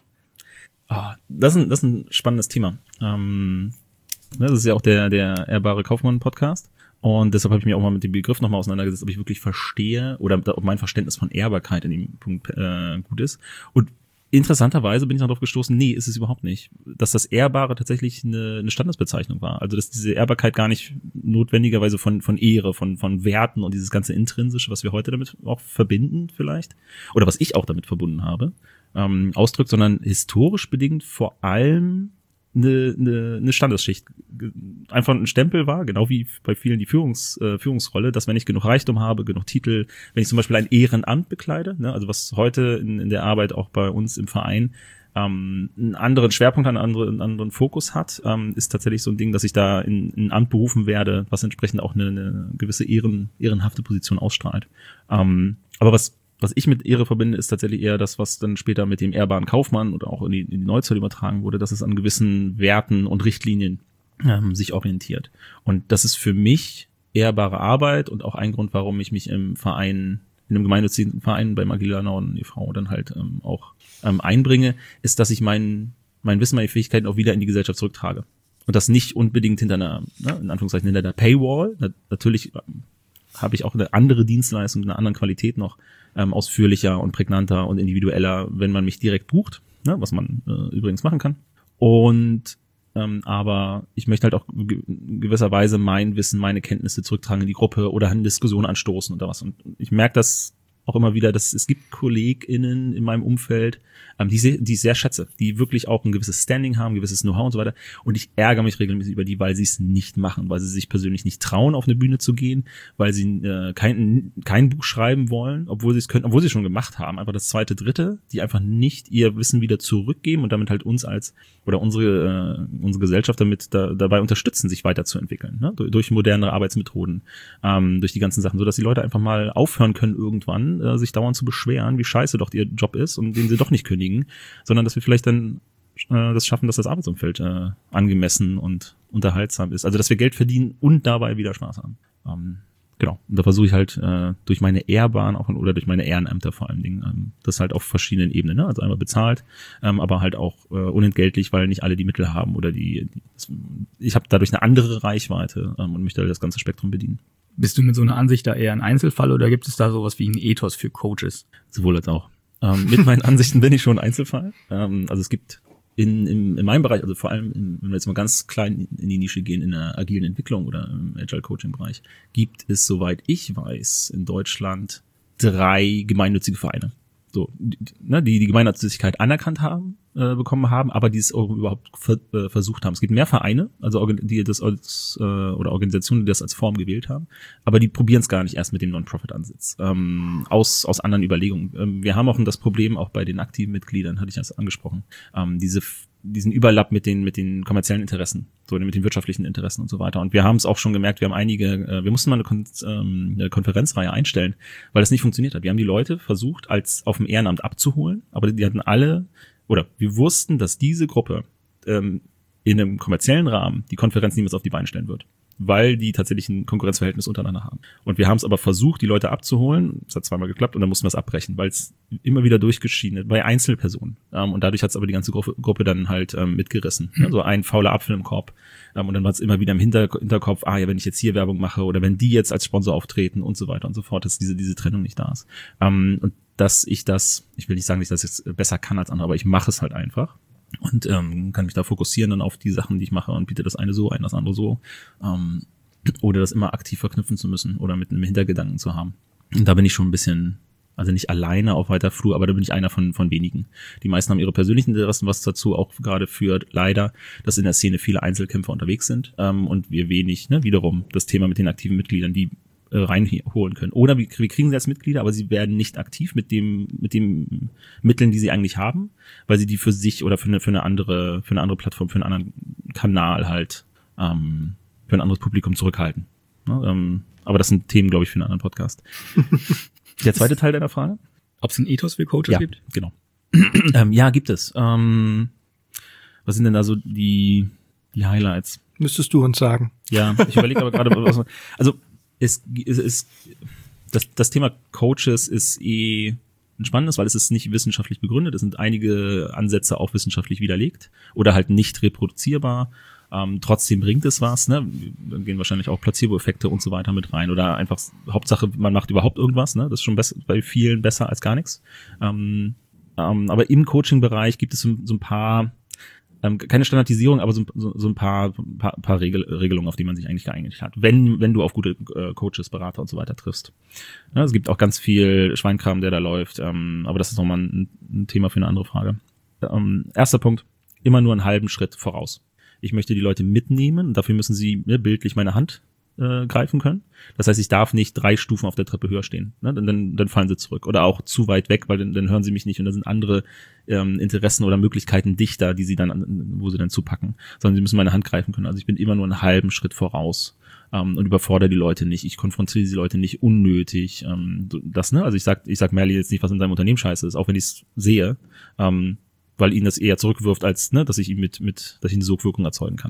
Ah, das ist ein, das ist ein spannendes Thema. Ähm, das ist ja auch der, der Ehrbare Kaufmann-Podcast. Und deshalb habe ich mich auch mal mit dem Begriff nochmal auseinandergesetzt, ob ich wirklich verstehe oder ob mein Verständnis von Ehrbarkeit in dem Punkt äh, gut ist. Und interessanterweise bin ich darauf gestoßen, nee, ist es überhaupt nicht. Dass das Ehrbare tatsächlich eine, eine Standesbezeichnung war. Also dass diese Ehrbarkeit gar nicht notwendigerweise von von Ehre, von von Werten und dieses ganze Intrinsische, was wir heute damit auch verbinden vielleicht, oder was ich auch damit verbunden habe, ähm, ausdrückt, sondern historisch bedingt vor allem eine, eine, eine Standesschicht. Einfach ein Stempel war, genau wie bei vielen die Führungs, äh, Führungsrolle, dass wenn ich genug Reichtum habe, genug Titel, wenn ich zum Beispiel ein Ehrenamt bekleide, ne, also was heute in, in der Arbeit auch bei uns im Verein ähm, einen anderen Schwerpunkt, einen anderen, einen anderen Fokus hat, ähm, ist tatsächlich so ein Ding, dass ich da in, in ein Amt berufen werde, was entsprechend auch eine, eine gewisse Ehren, ehrenhafte Position ausstrahlt. Ähm, aber was Was ich mit Ehre verbinde, ist tatsächlich eher das, was dann später mit dem ehrbaren Kaufmann oder auch in die, in die Neuzeit übertragen wurde, dass es an gewissen Werten und Richtlinien ähm, sich orientiert. Und das ist für mich ehrbare Arbeit und auch ein Grund, warum ich mich im Verein, in einem gemeinnützigen Verein beim Agila Norden e V dann halt ähm, auch ähm, einbringe, ist, dass ich mein, mein Wissen, meine Fähigkeiten auch wieder in die Gesellschaft zurücktrage. Und das nicht unbedingt hinter einer, ne, in Anführungszeichen, hinter der Paywall. Na, natürlich ähm, habe ich auch eine andere Dienstleistung, eine andere Qualität noch ähm, ausführlicher und prägnanter und individueller, wenn man mich direkt bucht, ne, was man äh, übrigens machen kann. Und ähm, aber ich möchte halt auch in gewisser Weise mein Wissen, meine Kenntnisse zurücktragen in die Gruppe oder eine Diskussion anstoßen oder was. Und ich merke das auch immer wieder, dass es gibt KollegInnen in meinem Umfeld, ähm, die, sehr, die ich sehr schätze, die wirklich auch ein gewisses Standing haben, ein gewisses Know-how und so weiter. Und ich ärgere mich regelmäßig über die, weil sie es nicht machen, weil sie sich persönlich nicht trauen, auf eine Bühne zu gehen, weil sie äh, kein, kein Buch schreiben wollen, obwohl sie es können, obwohl sie es schon gemacht haben. Einfach das zweite, dritte, die einfach nicht ihr Wissen wieder zurückgeben und damit halt uns als oder unsere äh, unsere Gesellschaft damit da, dabei unterstützen, sich weiterzuentwickeln, ne? durch, durch modernere Arbeitsmethoden, ähm, durch die ganzen Sachen, so dass die Leute einfach mal aufhören können irgendwann, äh, sich dauernd zu beschweren, wie scheiße doch ihr Job ist und den sie doch nicht kündigen, sondern dass wir vielleicht dann äh, das schaffen, dass das Arbeitsumfeld äh, angemessen und unterhaltsam ist. Also dass wir Geld verdienen und dabei wieder Spaß haben. Ähm, genau. Und da versuche ich halt äh, durch meine Ehrbahn auch oder durch meine Ehrenämter vor allen Dingen ähm, das halt auf verschiedenen Ebenen, ne? Also einmal bezahlt, ähm, aber halt auch äh, unentgeltlich, weil nicht alle die Mittel haben oder die, die das, ich habe dadurch eine andere Reichweite ähm, und möchte halt das ganze Spektrum bedienen. Bist du mit so einer Ansicht da eher ein Einzelfall oder gibt es da sowas wie ein Ethos für Coaches? Sowohl als auch. Ähm, mit meinen Ansichten bin ich schon ein Einzelfall. Ähm, also es gibt in, in, in meinem Bereich, also vor allem, in, wenn wir jetzt mal ganz klein in die Nische gehen, in der agilen Entwicklung oder im Agile Coaching Bereich, gibt es, soweit ich weiß, in Deutschland drei gemeinnützige Vereine. So, die, ne, die die Gemeinnützigkeit anerkannt haben, äh, bekommen haben, aber die es auch überhaupt ver, äh, versucht haben. Es gibt mehr Vereine, also die das als äh, oder Organisationen, die das als Form gewählt haben, aber die probieren es gar nicht erst mit dem Non-Profit-Ansatz ähm, aus aus anderen Überlegungen. Ähm, wir haben auch das Problem auch bei den aktiven Mitgliedern, hatte ich das angesprochen, ähm, diese diesen Überlapp mit den mit den kommerziellen Interessen, so mit den wirtschaftlichen Interessen und so weiter. Und wir haben es auch schon gemerkt, wir haben einige, äh, wir mussten mal eine, Kon- ähm, eine Konferenzreihe einstellen, weil das nicht funktioniert hat. Wir haben die Leute versucht, als auf dem Ehrenamt abzuholen, aber die hatten alle, oder wir wussten, dass diese Gruppe ähm, in einem kommerziellen Rahmen die Konferenz niemals auf die Beine stellen wird, weil die tatsächlich ein Konkurrenzverhältnis untereinander haben. Und wir haben es aber versucht, die Leute abzuholen. Es hat zweimal geklappt und dann mussten wir es abbrechen, weil es immer wieder durchgeschieden ist, bei Einzelpersonen. Ähm, und dadurch hat es aber die ganze Gruppe, Gruppe dann halt ähm, mitgerissen. Mhm. Also ein fauler Apfel im Korb. Ähm, und dann war es immer wieder im Hinter- Hinterkopf, ah ja, wenn ich jetzt hier Werbung mache oder wenn die jetzt als Sponsor auftreten und so weiter und so fort, dass diese diese Trennung nicht da ist. Ähm, und dass ich das, ich will nicht sagen, dass ich das jetzt besser kann als andere, aber ich mache es halt einfach. Und ähm, kann mich da fokussieren dann auf die Sachen, die ich mache und biete das eine so ein, das andere so. Ähm, oder das immer aktiv verknüpfen zu müssen oder mit einem Hintergedanken zu haben. Und da bin ich schon ein bisschen, also nicht alleine auf weiter Flur, aber da bin ich einer von von wenigen. Die meisten haben ihre persönlichen Interessen, was dazu auch gerade führt, leider, dass in der Szene viele Einzelkämpfer unterwegs sind ähm, und wir wenig, ne, wiederum das Thema mit den aktiven Mitgliedern, die äh, reinholen können. Oder wir, wir kriegen sie als Mitglieder, aber sie werden nicht aktiv mit dem mit den Mitteln, die sie eigentlich haben, weil sie die für sich oder für eine für eine andere für eine andere Plattform, für einen anderen Kanal halt ähm, für ein anderes Publikum zurückhalten. Ne, ähm, aber das sind Themen, glaube ich, für einen anderen Podcast. Der zweite Teil deiner Frage? Ob es einen Ethos für Coaches ja, gibt? Genau. ähm, ja, gibt es. Ähm, was sind denn da so die die Highlights? Müsstest du uns sagen. Ja, ich überlege aber gerade, was man, also es es ist das das Thema Coaches ist eh ein spannendes, weil es ist nicht wissenschaftlich begründet. Es sind einige Ansätze auch wissenschaftlich widerlegt oder halt nicht reproduzierbar. Ähm, trotzdem bringt es was, ne? Dann gehen wahrscheinlich auch Placebo-Effekte und so weiter mit rein oder einfach Hauptsache, man macht überhaupt irgendwas, ne? Das ist schon besser, bei vielen besser als gar nichts. Ähm, ähm, aber im Coaching-Bereich gibt es so, so ein paar, ähm, keine Standardisierung, aber so, so, so ein paar, paar, paar Regel, Regelungen, auf die man sich eigentlich geeinigt hat, wenn wenn du auf gute äh, Coaches, Berater und so weiter triffst. Ja, es gibt auch ganz viel Schweinkram, der da läuft, ähm, aber das ist nochmal ein, ein Thema für eine andere Frage. Ähm, erster Punkt, immer nur einen halben Schritt voraus. Ich möchte die Leute mitnehmen, dafür müssen sie ne, bildlich meine Hand äh, greifen können. Das heißt, ich darf nicht drei Stufen auf der Treppe höher stehen, ne? dann, dann, dann fallen sie zurück. Oder auch zu weit weg, weil dann, dann hören sie mich nicht und da sind andere ähm, Interessen oder Möglichkeiten dichter, die sie dann, wo sie dann zupacken. Sondern sie müssen meine Hand greifen können. Also ich bin immer nur einen halben Schritt voraus ähm, und überfordere die Leute nicht. Ich konfrontiere die Leute nicht unnötig. Ähm, das, ne? Also ich sag, ich sag Merli jetzt nicht, was in seinem Unternehmen scheiße ist, auch wenn ich es sehe. Ähm, weil ihn das eher zurückwirft, als ne, dass ich ihn mit, mit, dass ich eine Sogwirkung erzeugen kann.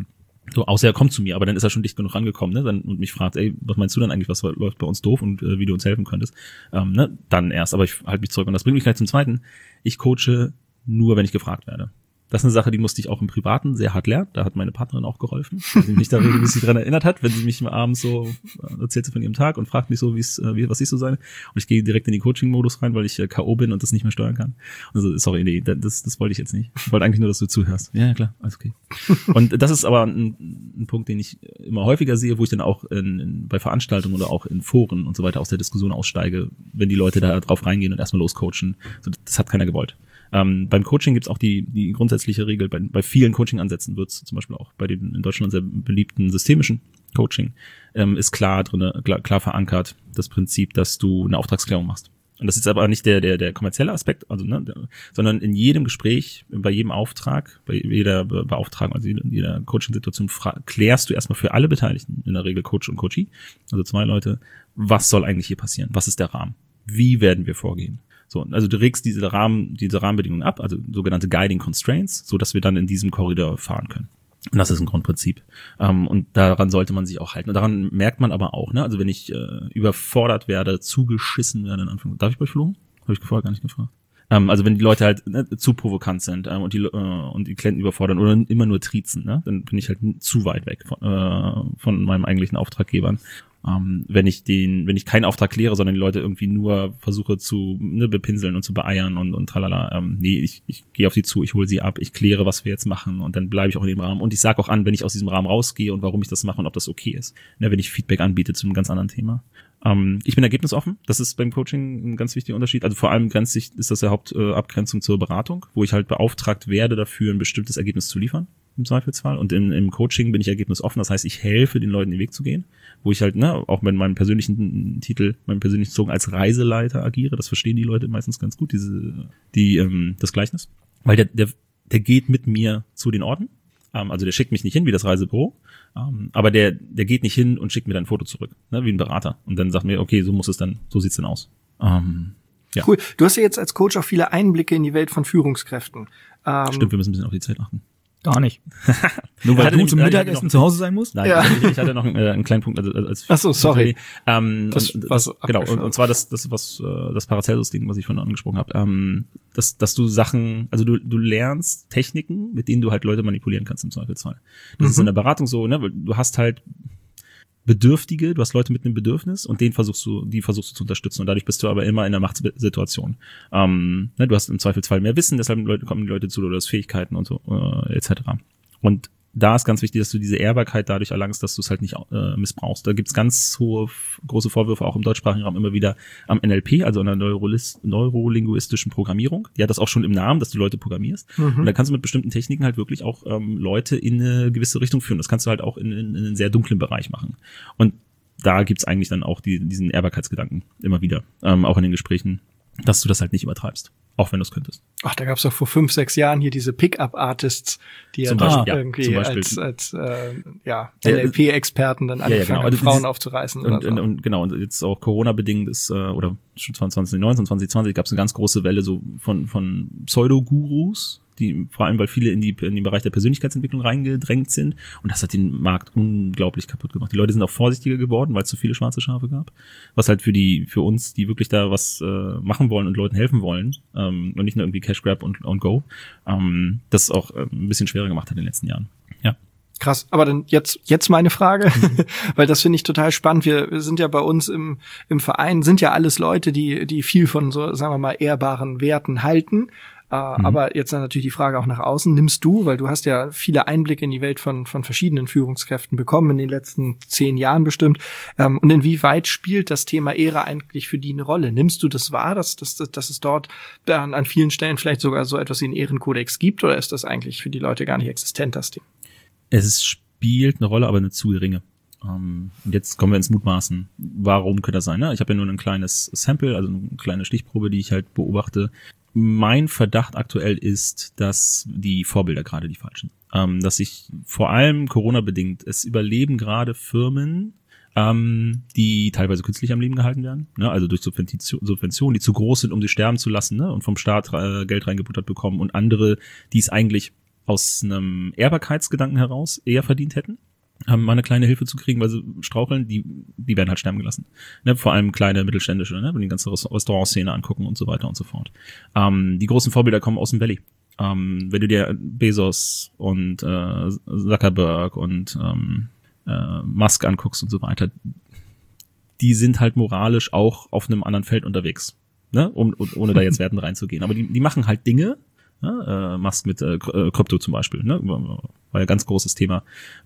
So, außer er kommt zu mir, aber dann ist er schon dicht genug rangekommen, ne? Dann, und mich fragt, ey, was meinst du denn eigentlich, was läuft bei uns doof und äh, wie du uns helfen könntest? Ähm, ne? Dann erst, aber ich halte mich zurück. Und das bringt mich gleich zum Zweiten. Ich coache nur, wenn ich gefragt werde. Das ist eine Sache, die musste ich auch im Privaten sehr hart lernen. Da hat meine Partnerin auch geholfen, weil sie mich da regelmäßig dran erinnert hat, wenn sie mich abends so erzählte von ihrem Tag und fragt mich so, wie es, wie, was ich so sei. Und ich gehe direkt in den Coaching-Modus rein, weil ich äh, K O bin und das nicht mehr steuern kann. Also, sorry, nee, das, das wollte ich jetzt nicht. Ich wollte eigentlich nur, dass du zuhörst. Ja, klar, alles okay. Und das ist aber ein, ein Punkt, den ich immer häufiger sehe, wo ich dann auch in, in, bei Veranstaltungen oder auch in Foren und so weiter aus der Diskussion aussteige, wenn die Leute da drauf reingehen und erstmal loscoachen. So, das hat keiner gewollt. Ähm, beim Coaching gibt's auch die die grundsätzliche Regel, bei, bei vielen Coaching-Ansätzen wird's zum Beispiel auch bei dem in Deutschland sehr beliebten systemischen Coaching, ähm, ist klar drin, klar, klar verankert, das Prinzip, dass du eine Auftragsklärung machst. Und das ist aber nicht der der der kommerzielle Aspekt, also ne, der, sondern in jedem Gespräch, bei jedem Auftrag, bei jeder Be- Beauftragung, also in jeder Coaching-Situation fra- klärst du erstmal für alle Beteiligten, in der Regel Coach und Coachee, also zwei Leute, was soll eigentlich hier passieren? Was ist der Rahmen? Wie werden wir vorgehen? So, also du regst diese Rahmen, diese Rahmenbedingungen ab, also sogenannte Guiding Constraints, so dass wir dann in diesem Korridor fahren können. Und das ist ein Grundprinzip. Ähm, und daran sollte man sich auch halten. Und daran merkt man aber auch, ne, also wenn ich äh, überfordert werde, zugeschissen werde, in Anführungszeichen. Darf ich bei euch flogen? Habe ich vorher gar nicht gefragt. Ähm, also wenn die Leute halt ne, zu provokant sind ähm, und die äh, und die Klienten überfordern oder immer nur triezen, ne, dann bin ich halt zu weit weg von, äh, von meinem eigentlichen Auftraggebern. Ähm, wenn ich den, wenn ich keinen Auftrag kläre, sondern die Leute irgendwie nur versuche zu ne, bepinseln und zu beeiern und und tralala, ähm, nee, ich ich gehe auf sie zu, ich hole sie ab, ich kläre, was wir jetzt machen und dann bleibe ich auch in dem Rahmen und ich sage auch an, wenn ich aus diesem Rahmen rausgehe und warum ich das mache und ob das okay ist. Ne, wenn ich Feedback anbiete zu einem ganz anderen Thema. Ähm, ich bin ergebnisoffen, das ist beim Coaching ein ganz wichtiger Unterschied. Also vor allem grenzt sich, ist das ja Hauptabgrenzung äh, zur Beratung, wo ich halt beauftragt werde, dafür ein bestimmtes Ergebnis zu liefern. Im Zweifelsfall. Und in, im Coaching bin ich ergebnisoffen. Das heißt, ich helfe den Leuten den Weg zu gehen, wo ich halt, ne, auch mit meinem persönlichen Titel, meinem persönlichen Slogan als Reiseleiter agiere. Das verstehen die Leute meistens ganz gut, diese, die, ähm, das Gleichnis. Weil der, der, der geht mit mir zu den Orten. Ähm, also der schickt mich nicht hin wie das Reisebüro. Ähm, aber der, der geht nicht hin und schickt mir dann ein Foto zurück, ne, wie ein Berater. Und dann sagt mir, okay, so muss es dann, so sieht's dann aus. Ähm, ja. Cool. Du hast ja jetzt als Coach auch viele Einblicke in die Welt von Führungskräften. Ähm, Stimmt, wir müssen ein bisschen auf die Zeit achten. Gar nicht. Nur weil du zum Mittagessen zu Hause sein musst? Nein, ja. ich, ich hatte noch einen, äh, einen kleinen Punkt. Also als Ach so, sorry. Ähm, das, und, was genau, und, und zwar das, das was äh, das Paracelsus-Ding, was ich vorhin angesprochen habe. Ähm, dass, dass du Sachen, also du, du lernst Techniken, mit denen du halt Leute manipulieren kannst im Zweifelsfall. Das mhm. ist in der Beratung so, ne? Du hast halt Bedürftige, du hast Leute mit einem Bedürfnis und den versuchst du, die versuchst du zu unterstützen und dadurch bist du aber immer in einer Machtsituation. Ähm, ne, du hast im Zweifelsfall mehr Wissen, deshalb Leute, kommen die Leute zu, oder du hast Fähigkeiten und so, äh, et cetera. Und da ist ganz wichtig, dass du diese Ehrbarkeit dadurch erlangst, dass du es halt nicht äh, missbrauchst. Da gibt's ganz hohe, große Vorwürfe auch im deutschsprachigen Raum immer wieder am N L P, also an der Neurolist, neurolinguistischen Programmierung. Die hat das auch schon im Namen, dass du Leute programmierst. Mhm. Und da kannst du mit bestimmten Techniken halt wirklich auch ähm, Leute in eine gewisse Richtung führen. Das kannst du halt auch in, in, in einen sehr dunklen Bereich machen. Und da gibt's eigentlich dann auch die, diesen Ehrbarkeitsgedanken immer wieder, ähm, auch in den Gesprächen, dass du das halt nicht übertreibst. Auch wenn du es könntest. Ach, da gab's doch vor fünf, sechs Jahren hier diese Pick-up-Artists, die ja Beispiel, da ja, irgendwie als, als äh, ja, N L P-Experten dann ja, ja, anfangen, genau. also Frauen dieses, aufzureißen. Und, oder so. und, und genau, und jetzt auch Corona-bedingt ist, äh, oder schon zwanzig neunzehn, zwanzig zwanzig gab's eine ganz große Welle so von von Pseudo-Gurus, die vor allem, weil viele in die in den Bereich der Persönlichkeitsentwicklung reingedrängt sind. Und das hat den Markt unglaublich kaputt gemacht. Die Leute sind auch vorsichtiger geworden, weil es zu viele schwarze Schafe gab. Was halt für die für uns, die wirklich da was äh, machen wollen und Leuten helfen wollen, ähm, und nicht nur irgendwie Cash Grab und, und Go, ähm, das auch äh, ein bisschen schwerer gemacht hat in den letzten Jahren. Ja. Krass, aber dann jetzt jetzt meine Frage, weil das finde ich total spannend. Wir, wir sind ja bei uns im im Verein, sind ja alles Leute, die die viel von so, sagen wir mal, ehrbaren Werten halten. Uh, mhm. Aber jetzt dann natürlich die Frage auch nach außen. Nimmst du, weil du hast ja viele Einblicke in die Welt von von verschiedenen Führungskräften bekommen in den letzten zehn Jahren bestimmt. Um, und inwieweit spielt das Thema Ehre eigentlich für die eine Rolle? Nimmst du das wahr, dass, dass, dass es dort an, an vielen Stellen vielleicht sogar so etwas wie einen Ehrenkodex gibt? Oder ist das eigentlich für die Leute gar nicht existent, das Ding? Es spielt eine Rolle, aber eine zu geringe. Um, und jetzt kommen wir ins Mutmaßen. Warum könnte das sein? Ne? Ich habe ja nur ein kleines Sample, also eine kleine Stichprobe, die ich halt beobachte. Mein Verdacht aktuell ist, dass die Vorbilder gerade die falschen. Ähm, dass sich vor allem Corona-bedingt, es überleben gerade Firmen, ähm, die teilweise künstlich am Leben gehalten werden, ne? Also durch Subventionen, die zu groß sind, um sie sterben zu lassen, ne? Und vom Staat äh, Geld reingebuttert bekommen, und andere, die es eigentlich aus einem Ehrbarkeitsgedanken heraus eher verdient hätten, haben mal eine kleine Hilfe zu kriegen, weil sie straucheln, die die werden halt sterben gelassen. Ne, vor allem kleine, mittelständische, ne, wenn die ganze Restaurantszene angucken und so weiter und so fort. Ähm, die großen Vorbilder kommen aus dem Valley. Ähm, wenn du dir Bezos und äh, Zuckerberg und ähm, äh, Musk anguckst und so weiter, die sind halt moralisch auch auf einem anderen Feld unterwegs, ne, um, ohne da jetzt Werten reinzugehen. Aber die, die machen halt Dinge, ja, äh, Musk mit äh, Krypto zum Beispiel, ne, war ja ein ganz großes Thema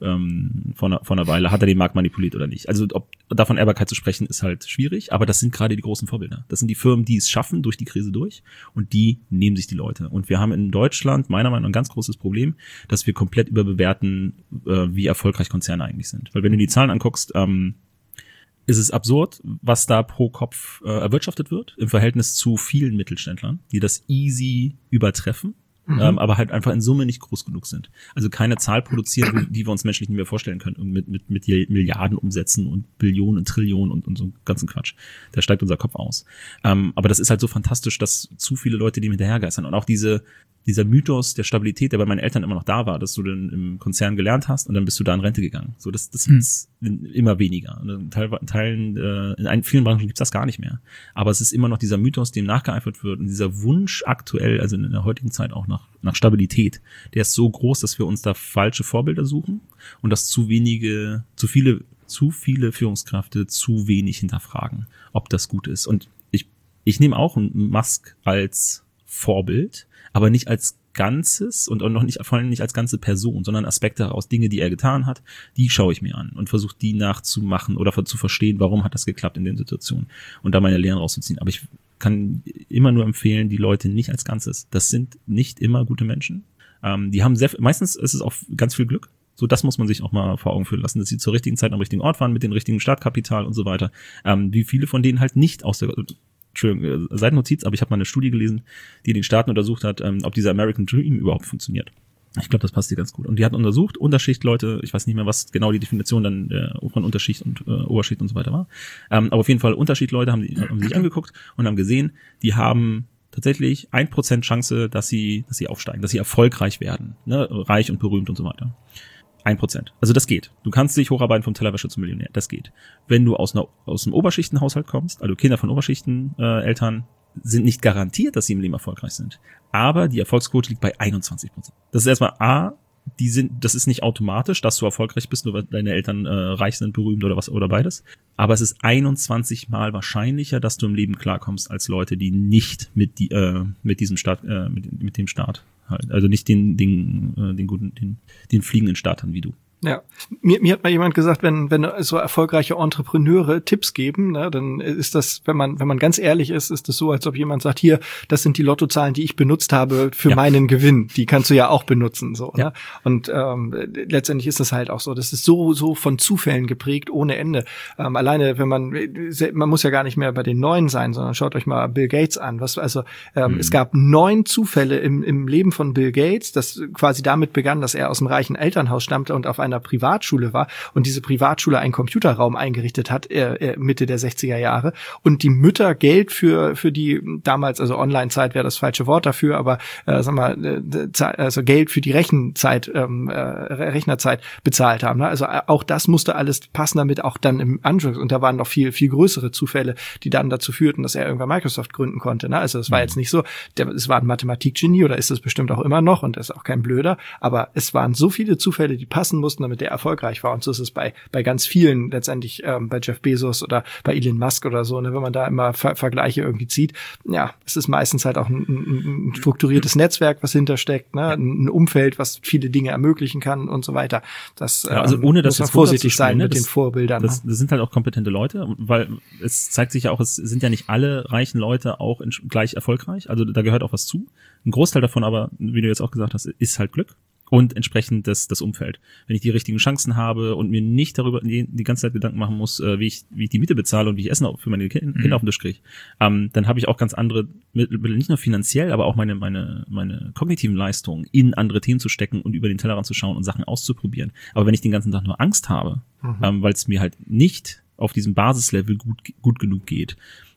ähm, vor, einer, vor einer Weile. Hat er den Markt manipuliert oder nicht? Also ob davon Ehrbarkeit zu sprechen, ist halt schwierig, aber das sind gerade die großen Vorbilder. Das sind die Firmen, die es schaffen durch die Krise durch und die nehmen sich die Leute. Und wir haben in Deutschland meiner Meinung nach ein ganz großes Problem, dass wir komplett überbewerten, äh, wie erfolgreich Konzerne eigentlich sind. Weil wenn du die Zahlen anguckst, ähm, ist es absurd, was da pro Kopf äh, erwirtschaftet wird im Verhältnis zu vielen Mittelständlern, die das easy übertreffen, mhm. ähm, aber halt einfach in Summe nicht groß genug sind. Also keine Zahl produzieren, die wir uns menschlich nicht mehr vorstellen können, mit mit mit Milliarden Umsätzen und Billionen, Trillionen und, und so ganzen Quatsch. Da steigt unser Kopf aus. Ähm, aber das ist halt so fantastisch, dass zu viele Leute dem hinterhergeistern und auch diese dieser Mythos der Stabilität, der bei meinen Eltern immer noch da war, dass du dann im Konzern gelernt hast und dann bist du da in Rente gegangen. So, das, das gibt's hm. immer weniger. In Teilen, äh, in ein, vielen Branchen gibt's das gar nicht mehr. Aber es ist immer noch dieser Mythos, dem nachgeeifert wird und dieser Wunsch aktuell, also in der heutigen Zeit auch nach, nach Stabilität, der ist so groß, dass wir uns da falsche Vorbilder suchen und dass zu wenige, zu viele, zu viele Führungskräfte zu wenig hinterfragen, ob das gut ist. Und ich, ich nehme auch Musk als Vorbild, aber nicht als Ganzes und auch noch nicht, vor allem nicht als ganze Person, sondern Aspekte daraus, Dinge, die er getan hat, die schaue ich mir an und versuche die nachzumachen oder zu verstehen, warum hat das geklappt in den Situationen und da meine Lehren rauszuziehen. Aber ich kann immer nur empfehlen, die Leute nicht als Ganzes. Das sind nicht immer gute Menschen. Ähm, die haben sehr, meistens ist es auch ganz viel Glück. So, das muss man sich auch mal vor Augen führen lassen, dass sie zur richtigen Zeit am richtigen Ort waren, mit dem richtigen Startkapital und so weiter. Ähm, wie viele von denen halt nicht aus der Entschuldigung, Seitennotiz, aber ich habe mal eine Studie gelesen, die den Staaten untersucht hat, ähm, ob dieser American Dream überhaupt funktioniert. Ich glaube, das passt hier ganz gut. Und die hat untersucht, Unterschichtleute, ich weiß nicht mehr, was genau die Definition dann der von Unterschicht und äh, Oberschicht und so weiter war. Ähm, aber auf jeden Fall Unterschichtleute haben, die, haben sich angeguckt und haben gesehen, die haben tatsächlich ein Prozent Chance, dass sie, dass sie aufsteigen, dass sie erfolgreich werden, ne, reich und berühmt und so weiter. Ein Prozent. Also das geht. Du kannst dich hocharbeiten vom Tellerwäscher zum Millionär. Das geht. Wenn du aus, einer, aus einem Oberschichtenhaushalt kommst, also Kinder von Oberschichteneltern, äh, sind nicht garantiert, dass sie im Leben erfolgreich sind. Aber die Erfolgsquote liegt bei einundzwanzig Prozent. Das ist erstmal A, die sind, das ist nicht automatisch, dass du erfolgreich bist, nur weil deine Eltern äh, reich sind, berühmt oder was oder beides. Aber es ist einundzwanzig Mal wahrscheinlicher, dass du im Leben klarkommst als Leute, die nicht mit die äh, mit diesem Staat, äh, mit, mit dem Staat halt, also nicht den den äh, den guten den den fliegenden Staat haben wie du. Ja, mir, mir hat mal jemand gesagt, wenn wenn so erfolgreiche Entrepreneure Tipps geben, ne, dann ist das, wenn man wenn man ganz ehrlich ist, ist das so, als ob jemand sagt, hier, das sind die Lottozahlen, die ich benutzt habe für ja. meinen Gewinn. Die kannst du ja auch benutzen, so. Ja. Ne? Und ähm, letztendlich ist das halt auch so. Das ist so so von Zufällen geprägt ohne Ende. Ähm, alleine, wenn man man muss ja gar nicht mehr bei den Neuen sein, sondern schaut euch mal Bill Gates an. Was also ähm, mhm. es gab neun Zufälle im im Leben von Bill Gates, das quasi damit begann, dass er aus einem reichen Elternhaus stammte und auf einer Privatschule war und diese Privatschule einen Computerraum eingerichtet hat, äh, Mitte der sechziger Jahre und die Mütter Geld für für die damals, also Online-Zeit wäre das falsche Wort dafür, aber äh, sag mal, äh, also Geld für die Rechenzeit, ähm, äh, Rechnerzeit bezahlt haben. Ne? Also auch das musste alles passen, damit auch dann im Anschluss, und da waren noch viel viel größere Zufälle, die dann dazu führten, dass er irgendwann Microsoft gründen konnte. Ne? Also es war jetzt nicht so, der, es war ein Mathematikgenie oder ist es bestimmt auch immer noch und er ist auch kein Blöder, aber es waren so viele Zufälle, die passen mussten, damit der erfolgreich war. Und so ist es bei bei ganz vielen letztendlich, ähm, bei Jeff Bezos oder bei Elon Musk oder so, ne, wenn man da immer Ver- Vergleiche irgendwie zieht. Ja, es ist meistens halt auch ein, ein, ein strukturiertes Netzwerk, was hintersteckt, ne, ein Umfeld, was viele Dinge ermöglichen kann und so weiter. Das ja, also ohne dass muss man vorsichtig sein ne, mit das, den Vorbildern. Das, das sind halt auch kompetente Leute, weil es zeigt sich ja auch, es sind ja nicht alle reichen Leute auch in, gleich erfolgreich. Also da gehört auch was zu. Ein Großteil davon aber, wie du jetzt auch gesagt hast, ist halt Glück. Und entsprechend das, das Umfeld. Wenn ich die richtigen Chancen habe und mir nicht darüber die, die ganze Zeit Gedanken machen muss, äh, wie ich wie ich die Miete bezahle und wie ich Essen für meine Kinder mhm. auf den Tisch kriege, ähm, dann habe ich auch ganz andere Mittel, nicht nur finanziell, aber auch meine meine meine kognitiven Leistungen in andere Themen zu stecken und über den Tellerrand zu schauen und Sachen auszuprobieren. Aber wenn ich den ganzen Tag nur Angst habe, mhm. ähm, weil es mir halt nicht auf diesem Basislevel gut gut genug geht,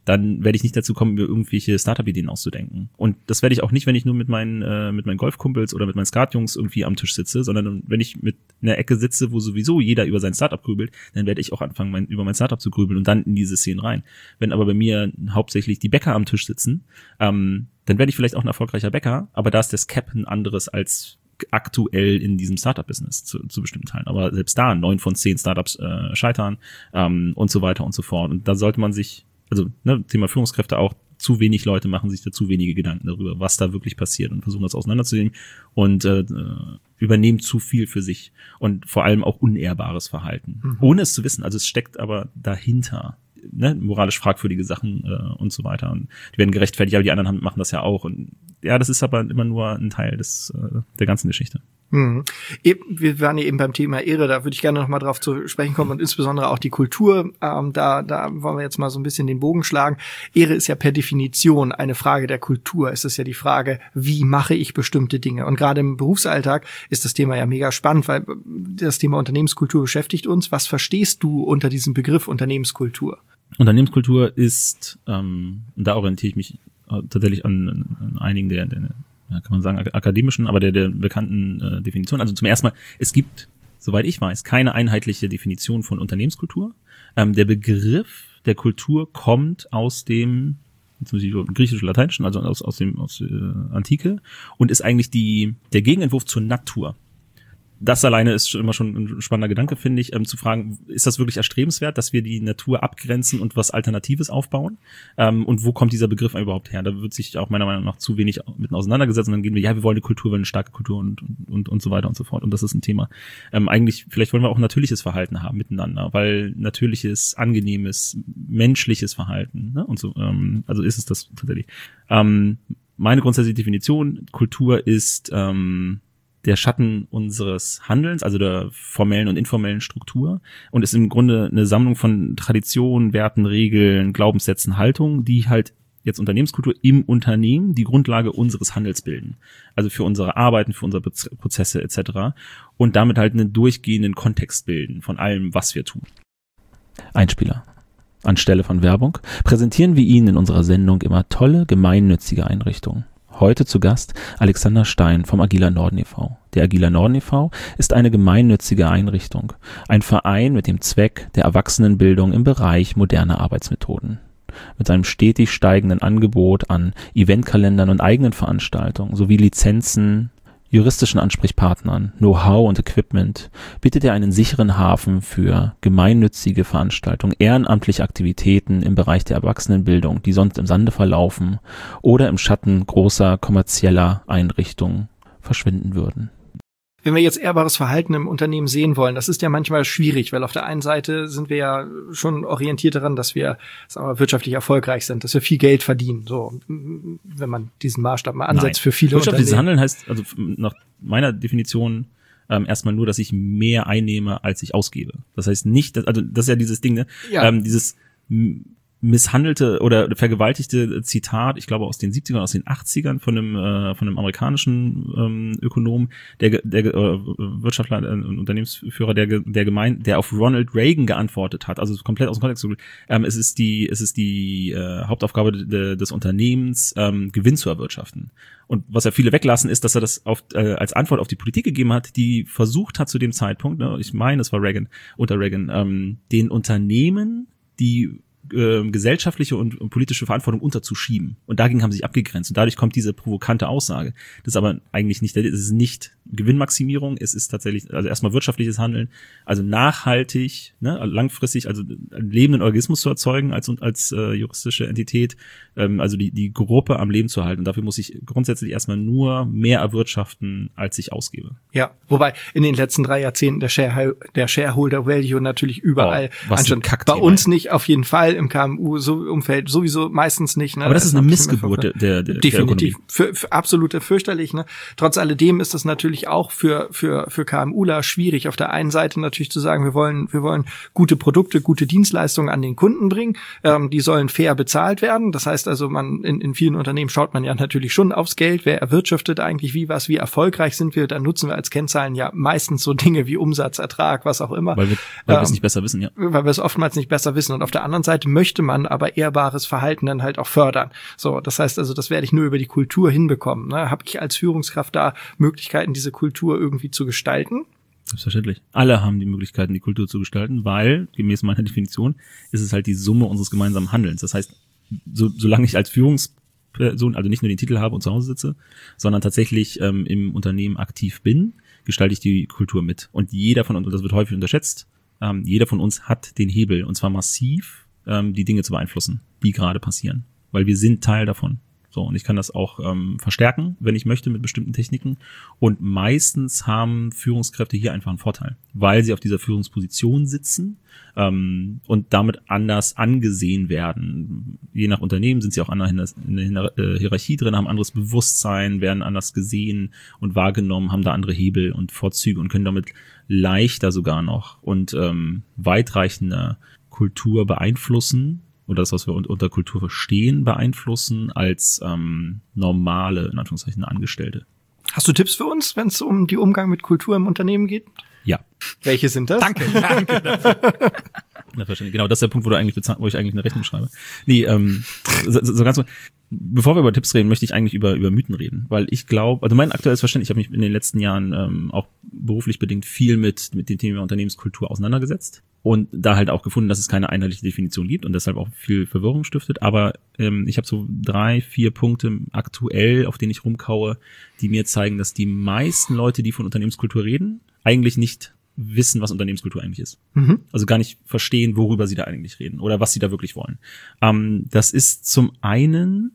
dann werde ich nicht dazu kommen, mir irgendwelche Startup-Ideen auszudenken. Und das werde ich auch nicht, wenn ich nur mit meinen äh, mit meinen Golfkumpels oder mit meinen Skatjungs irgendwie am Tisch sitze, sondern wenn ich mit einer Ecke sitze, wo sowieso jeder über sein Startup grübelt, dann werde ich auch anfangen, mein, über mein Startup zu grübeln und dann in diese Szenen rein. Wenn aber bei mir hauptsächlich die Bäcker am Tisch sitzen, ähm, dann werde ich vielleicht auch ein erfolgreicher Bäcker, aber da ist das Cap ein anderes als aktuell in diesem Startup-Business zu, zu bestimmten Teilen. Aber selbst da, neun von zehn Startups äh, scheitern ähm, und so weiter und so fort. Und da sollte man sich, also ne, Thema Führungskräfte auch, zu wenig Leute machen sich da zu wenige Gedanken darüber, was da wirklich passiert und versuchen das auseinanderzunehmen und äh, übernehmen zu viel für sich und vor allem auch unehrbares Verhalten, mhm. ohne es zu wissen. Also es steckt aber dahinter, ne, moralisch fragwürdige Sachen äh, und so weiter. Und die werden gerechtfertigt, aber die anderen haben, machen das ja auch. Und ja, das ist aber immer nur ein Teil des äh, der ganzen Geschichte. Mhm. Wir waren ja eben beim Thema Ehre, da würde ich gerne noch mal drauf zu sprechen kommen und insbesondere auch die Kultur. Ähm, da, da wollen wir jetzt mal so ein bisschen den Bogen schlagen. Ehre ist ja per Definition eine Frage der Kultur. Es ist ja die Frage, wie mache ich bestimmte Dinge? Und gerade im Berufsalltag ist das Thema ja mega spannend, weil das Thema Unternehmenskultur beschäftigt uns. Was verstehst du unter diesem Begriff Unternehmenskultur? Unternehmenskultur ist, ähm, da orientiere ich mich tatsächlich an, an einigen der, der kann man sagen, akademischen, aber der, der bekannten äh, Definition. Also zum ersten Mal, es gibt, soweit ich weiß, keine einheitliche Definition von Unternehmenskultur. Ähm, der Begriff der Kultur kommt aus dem, jetzt muss ich griechisch-lateinischen, also aus, aus dem, aus äh, Antike und ist eigentlich die, der Gegenentwurf zur Natur. Das alleine ist immer schon ein spannender Gedanke, finde ich, ähm, zu fragen, ist das wirklich erstrebenswert, dass wir die Natur abgrenzen und was Alternatives aufbauen? Ähm, und wo kommt dieser Begriff überhaupt her? Da wird sich auch meiner Meinung nach zu wenig mit auseinandergesetzt und dann gehen wir, ja, wir wollen eine Kultur, wir wollen eine starke Kultur und, und, und so weiter und so fort. Und das ist ein Thema. Ähm, eigentlich, vielleicht wollen wir auch natürliches Verhalten haben miteinander, weil natürliches, angenehmes, menschliches Verhalten, ne? Und so, ähm, also ist es das tatsächlich. Ähm, meine grundsätzliche Definition, Kultur ist, ähm, der Schatten unseres Handelns, also der formellen und informellen Struktur und ist im Grunde eine Sammlung von Traditionen, Werten, Regeln, Glaubenssätzen, Haltungen, die halt jetzt Unternehmenskultur im Unternehmen die Grundlage unseres Handels bilden. Also für unsere Arbeiten, für unsere Prozesse et cetera und damit halt einen durchgehenden Kontext bilden von allem, was wir tun. Einspieler. Anstelle von Werbung präsentieren wir Ihnen in unserer Sendung immer tolle, gemeinnützige Einrichtungen. Heute zu Gast Alexander Stein vom Agiler Norden e V. Der Agiler Norden e V ist eine gemeinnützige Einrichtung, ein Verein mit dem Zweck der Erwachsenenbildung im Bereich moderner Arbeitsmethoden. Mit seinem stetig steigenden Angebot an Eventkalendern und eigenen Veranstaltungen sowie Lizenzen, juristischen Ansprechpartnern, Know-how und Equipment bietet er einen sicheren Hafen für gemeinnützige Veranstaltungen, ehrenamtliche Aktivitäten im Bereich der Erwachsenenbildung, die sonst im Sande verlaufen oder im Schatten großer kommerzieller Einrichtungen verschwinden würden. Wenn wir jetzt ehrbares Verhalten im Unternehmen sehen wollen, das ist ja manchmal schwierig, weil auf der einen Seite sind wir ja schon orientiert daran, dass wir, sagen wir, wirtschaftlich erfolgreich sind, dass wir viel Geld verdienen. So, wenn man diesen Maßstab mal ansetzt. Nein. Für viele wirtschaftliches Handeln heißt, also nach meiner Definition, ähm, erstmal nur, dass ich mehr einnehme, als ich ausgebe. Das heißt nicht, dass, also das ist ja dieses Ding, ne? Ja. Ähm, dieses misshandelte oder vergewaltigte Zitat, ich glaube aus den siebzigern, aus den achtzigern von einem äh, von einem amerikanischen ähm, Ökonom, der der äh, Wirtschaftler äh, und Unternehmensführer, der der gemein, der auf Ronald Reagan geantwortet hat, also komplett aus dem Kontext. Ähm, es ist die es ist die äh, Hauptaufgabe de, des Unternehmens, ähm, Gewinn zu erwirtschaften. Und was ja viele weglassen, ist, dass er das auf, äh, als Antwort auf die Politik gegeben hat, die versucht hat zu dem Zeitpunkt, ne, ich meine, es war Reagan, unter Reagan, ähm, den Unternehmen die äh, gesellschaftliche und, und politische Verantwortung unterzuschieben. Und dagegen haben sie sich abgegrenzt. Und dadurch kommt diese provokante Aussage. Das ist aber eigentlich nicht, es ist nicht Gewinnmaximierung, es ist tatsächlich, also erstmal wirtschaftliches Handeln, also nachhaltig, ne, langfristig, also einen lebenden Organismus zu erzeugen als als äh, juristische Entität, ähm, also die die Gruppe am Leben zu halten. Und dafür muss ich grundsätzlich erstmal nur mehr erwirtschaften, als ich ausgebe. Ja, wobei in den letzten drei Jahrzehnten der, Share, der Shareholder Value natürlich überall oh, anstand. Bei uns nicht, auf jeden Fall, im K M U-Umfeld sowieso meistens nicht. Ne? Aber das, das ist eine Missgeburt der, der, der definitiv, für, für absolut fürchterlich. Ne? Trotz alledem ist das natürlich auch für für für KMUler schwierig. Auf der einen Seite natürlich zu sagen, wir wollen wir wollen gute Produkte, gute Dienstleistungen an den Kunden bringen. Ähm, die sollen fair bezahlt werden. Das heißt also, man in, in vielen Unternehmen schaut man ja natürlich schon aufs Geld. Wer erwirtschaftet eigentlich wie was? Wie erfolgreich sind wir? Dann nutzen wir als Kennzahlen ja meistens so Dinge wie Umsatz, Ertrag, was auch immer. Weil wir, weil ähm, wir es nicht besser wissen, ja. Weil wir es oftmals nicht besser wissen. Und auf der anderen Seite Seite möchte man aber ehrbares Verhalten dann halt auch fördern. So, das heißt also, das werde ich nur über die Kultur hinbekommen. Ne? Habe ich als Führungskraft da Möglichkeiten, diese Kultur irgendwie zu gestalten? Selbstverständlich. Alle haben die Möglichkeiten, die Kultur zu gestalten, weil, gemäß meiner Definition, ist es halt die Summe unseres gemeinsamen Handelns. Das heißt, so, solange ich als Führungsperson, also nicht nur den Titel habe und zu Hause sitze, sondern tatsächlich ähm, im Unternehmen aktiv bin, gestalte ich die Kultur mit. Und jeder von uns, und das wird häufig unterschätzt, ähm, jeder von uns hat den Hebel, und zwar massiv, ähm, die Dinge zu beeinflussen, die gerade passieren. Weil wir sind Teil davon. So, und ich kann das auch ähm, verstärken, wenn ich möchte, mit bestimmten Techniken. Und meistens haben Führungskräfte hier einfach einen Vorteil, weil sie auf dieser Führungsposition sitzen ähm, und damit anders angesehen werden. Je nach Unternehmen sind sie auch anders in der Hierarchie drin, haben anderes Bewusstsein, werden anders gesehen und wahrgenommen, haben da andere Hebel und Vorzüge und können damit leichter sogar noch und ähm, weitreichender Kultur beeinflussen, oder das, was wir unter Kultur verstehen, beeinflussen als ähm, normale, in Anführungszeichen, Angestellte. Hast du Tipps für uns, wenn es um die Umgang mit Kultur im Unternehmen geht? Ja. Welche sind das? Danke, danke dafür. Ja, wahrscheinlich. Genau, das ist der Punkt, wo du eigentlich bezahlt, wo ich eigentlich eine Rechnung schreibe. Nee, ähm, so, so ganz so. Bevor wir über Tipps reden, möchte ich eigentlich über über Mythen reden, weil ich glaube, also mein aktuelles Verständnis, ich habe mich in den letzten Jahren ähm, auch beruflich bedingt viel mit mit dem Thema Unternehmenskultur auseinandergesetzt und da halt auch gefunden, dass es keine einheitliche Definition gibt und deshalb auch viel Verwirrung stiftet. Aber ähm, ich habe so drei, vier Punkte aktuell, auf denen ich rumkaue, die mir zeigen, dass die meisten Leute, die von Unternehmenskultur reden, eigentlich nicht wissen, was Unternehmenskultur eigentlich ist. Mhm. Also gar nicht verstehen, worüber sie da eigentlich reden oder was sie da wirklich wollen. Ähm, das ist zum einen,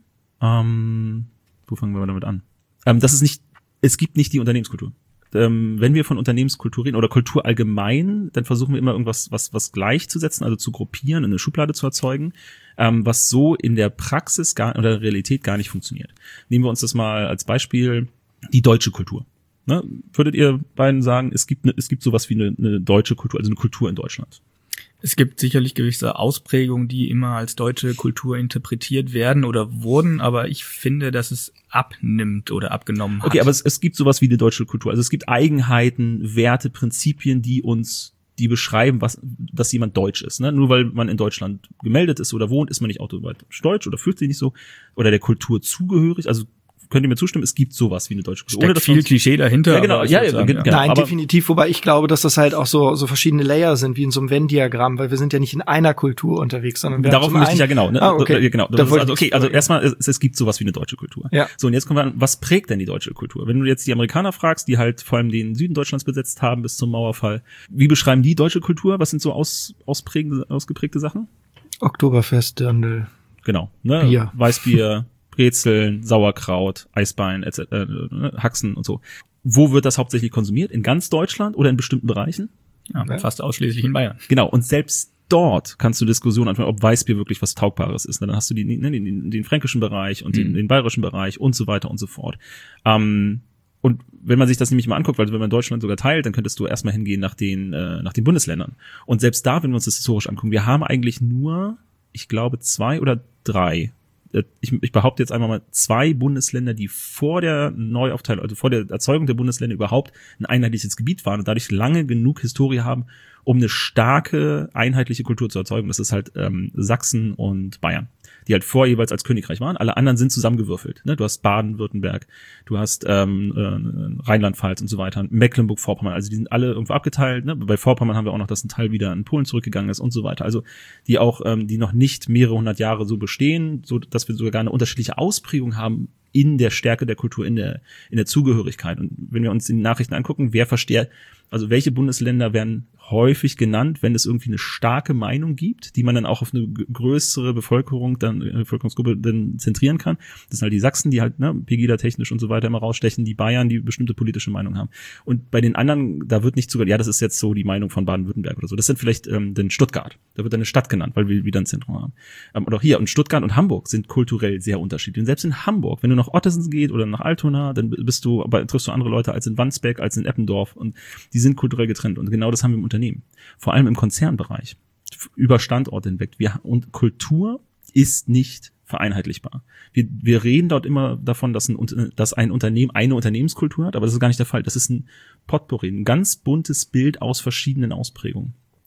ähm, wo fangen wir damit an? Ähm, das ist nicht, es gibt nicht die Unternehmenskultur. Ähm, wenn wir von Unternehmenskultur reden oder Kultur allgemein, dann versuchen wir immer irgendwas was was gleichzusetzen, also zu gruppieren, eine Schublade zu erzeugen, ähm, was so in der Praxis gar, oder der Realität gar nicht funktioniert. Nehmen wir uns das mal als Beispiel, die deutsche Kultur. Ne? Würdet ihr beiden sagen, es gibt ne, es gibt sowas wie eine, eine deutsche Kultur, also eine Kultur in Deutschland? Es gibt sicherlich gewisse Ausprägungen, die immer als deutsche Kultur interpretiert werden oder wurden, aber ich finde, dass es abnimmt oder abgenommen hat. Okay, aber es, es gibt sowas wie eine deutsche Kultur. Also es gibt Eigenheiten, Werte, Prinzipien, die uns, die beschreiben, was, dass jemand deutsch ist. Ne? Nur weil man in Deutschland gemeldet ist oder wohnt, ist man nicht automatisch deutsch oder fühlt sich nicht so oder der Kultur zugehörig. Also könnt ihr mir zustimmen, es gibt sowas wie eine deutsche Kultur. Steckt Ohne, dass viel Klischee dahinter. Ja, genau. Ja, ja, sagen, genau. ja. Nein, aber definitiv. Wobei ich glaube, dass das halt auch so so verschiedene Layer sind, wie in so einem Venn-Diagramm, weil wir sind ja nicht in einer Kultur unterwegs, sondern wir darauf haben möchte ich ja genau. Ne? Ah, okay. genau. Da Das ist also okay. Also erstmal, es, es gibt sowas wie eine deutsche Kultur. Ja. So, und jetzt kommen wir an, was prägt denn die deutsche Kultur? Wenn du jetzt die Amerikaner fragst, die halt vor allem den Süden Deutschlands besetzt haben bis zum Mauerfall, wie beschreiben die deutsche Kultur? Was sind so aus, ausprägende, ausgeprägte Sachen? Oktoberfest, Dirndl. Genau. Ne? Bier. Weißbier. Brezeln, Sauerkraut, Eisbein, et cetera, äh, Haxen und so. Wo wird das hauptsächlich konsumiert? In ganz Deutschland oder in bestimmten Bereichen? Ja, ja. Fast ausschließlich in Bayern. Genau, und selbst dort kannst du Diskussionen anfangen, ob Weißbier wirklich was Taugbares ist. Dann hast du den, den, den, den fränkischen Bereich und mhm. den, den bayerischen Bereich und so weiter und so fort. Ähm, und wenn man sich das nämlich mal anguckt, weil wenn man Deutschland sogar teilt, dann könntest du erstmal hingehen nach den, äh, nach den Bundesländern. Und selbst da, wenn wir uns das historisch angucken, wir haben eigentlich nur, ich glaube, zwei oder drei Ich, ich behaupte jetzt einmal mal zwei Bundesländer, die vor der Neuaufteilung, also vor der Erzeugung der Bundesländer überhaupt ein einheitliches Gebiet waren und dadurch lange genug Historie haben, um eine starke, einheitliche Kultur zu erzeugen. Das ist halt ähm, Sachsen und Bayern, die halt vorher jeweils als Königreich waren. Alle anderen sind zusammengewürfelt. Ne? Du hast Baden-Württemberg, du hast ähm, äh, Rheinland-Pfalz und so weiter, Mecklenburg-Vorpommern. Also die sind alle irgendwo abgeteilt. Ne? Bei Vorpommern haben wir auch noch, dass ein Teil wieder in Polen zurückgegangen ist und so weiter. Also die auch, ähm, die noch nicht mehrere hundert Jahre so bestehen, so dass wir sogar eine unterschiedliche Ausprägung haben in der Stärke der Kultur, in der in der Zugehörigkeit. Und wenn wir uns die Nachrichten angucken, wer versteht, also welche Bundesländer werden häufig genannt, wenn es irgendwie eine starke Meinung gibt, die man dann auch auf eine größere Bevölkerung, dann äh, Bevölkerungsgruppe dann zentrieren kann. Das sind halt die Sachsen, die halt ne, Pegida-technisch und so weiter immer rausstechen, die Bayern, die bestimmte politische Meinung haben. Und bei den anderen, da wird nicht sogar, ja, das ist jetzt so die Meinung von Baden-Württemberg oder so. Das sind vielleicht ähm, den Stuttgart. Da wird eine Stadt genannt, weil wir wieder ein Zentrum haben. Ähm, und auch hier, und Stuttgart und Hamburg sind kulturell sehr unterschiedlich. Und selbst in Hamburg, wenn du nach Ottensen gehst oder nach Altona, dann bist du, aber triffst du andere Leute als in Wandsbek, als in Eppendorf. Und die sind kulturell getrennt. Und genau das haben wir im Unternehmen. Vor allem im Konzernbereich. Über Standorte hinweg. Wir, und Kultur ist nicht vereinheitlichbar. Wir, wir reden dort immer davon, dass ein, dass ein Unternehmen eine Unternehmenskultur hat, aber das ist gar nicht der Fall. Das ist ein Potpourri, ein ganz buntes Bild aus verschiedenen Ausprägungen.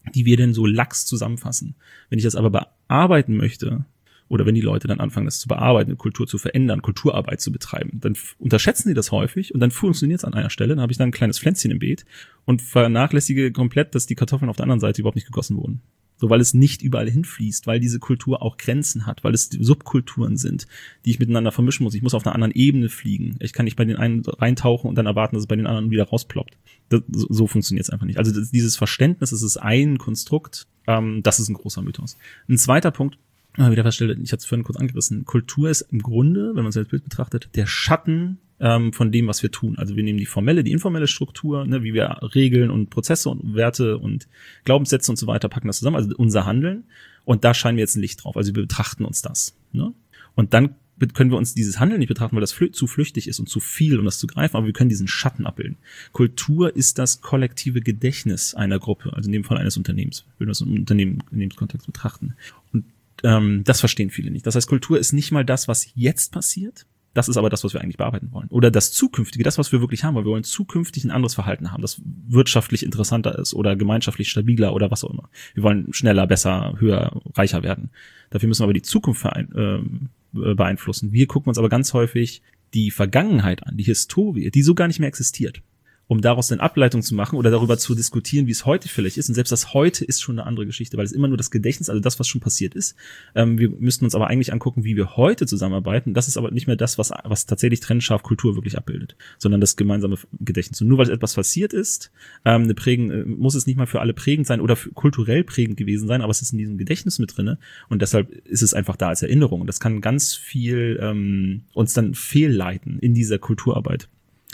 die wir denn so lax zusammenfassen. Wenn ich das aber bearbeiten möchte, oder wenn die Leute dann anfangen, das zu bearbeiten, Kultur zu verändern, Kulturarbeit zu betreiben, dann f- unterschätzen sie das häufig und dann funktioniert es an einer Stelle, dann habe ich dann ein kleines Pflänzchen im Beet und vernachlässige komplett, dass die Kartoffeln auf der anderen Seite überhaupt nicht gegossen wurden. So, weil es nicht überall hinfließt, weil diese Kultur auch Grenzen hat, weil es Subkulturen sind, die ich miteinander vermischen muss. Ich muss auf einer anderen Ebene fliegen. Ich kann nicht bei den einen reintauchen und dann erwarten, dass es bei den anderen wieder rausploppt. Das, so, so funktioniert es einfach nicht. Also das, dieses Verständnis, es ist ein Konstrukt, ähm, das ist ein großer Mythos. Ein zweiter Punkt, wieder feststelle, ich hatte es vorhin kurz angerissen, Kultur ist im Grunde, wenn man es als Bild betrachtet, der Schatten ähm, von dem, was wir tun. Also wir nehmen die formelle, die informelle Struktur, ne, wie wir Regeln und Prozesse und Werte und Glaubenssätze und so weiter packen das zusammen, also unser Handeln. Und da scheinen wir jetzt ein Licht drauf. Also wir betrachten uns das. Ne? Und dann können wir uns dieses Handeln nicht betrachten, weil das flü- zu flüchtig ist und zu viel, um das zu greifen, aber wir können diesen Schatten abbilden. Kultur ist das kollektive Gedächtnis einer Gruppe, also in dem Fall eines Unternehmens, wenn wir das im Unternehmen, Unternehmenskontext betrachten. Und ähm, das verstehen viele nicht. Das heißt, Kultur ist nicht mal das, was jetzt passiert, das ist aber das, was wir eigentlich bearbeiten wollen. Oder das Zukünftige, das, was wir wirklich haben, weil wir wollen zukünftig ein anderes Verhalten haben, das wirtschaftlich interessanter ist oder gemeinschaftlich stabiler oder was auch immer. Wir wollen schneller, besser, höher, reicher werden. Dafür müssen wir aber die Zukunft verein- äh, beeinflussen. Wir gucken uns aber ganz häufig die Vergangenheit an, die Historie, die so gar nicht mehr existiert, um daraus eine Ableitung zu machen oder darüber zu diskutieren, wie es heute vielleicht ist. Und selbst das Heute ist schon eine andere Geschichte, weil es immer nur das Gedächtnis, also das, was schon passiert ist. Ähm, wir müssten uns aber eigentlich angucken, wie wir heute zusammenarbeiten. Das ist aber nicht mehr das, was, was tatsächlich trennscharf Kultur wirklich abbildet, sondern das gemeinsame Gedächtnis. Und nur weil etwas passiert ist, ähm, eine prägen, muss es nicht mal für alle prägend sein oder für, kulturell prägend gewesen sein, aber es ist in diesem Gedächtnis mit drinne. Und deshalb ist es einfach da als Erinnerung. Und das kann ganz viel ähm, uns dann fehlleiten in dieser Kulturarbeit.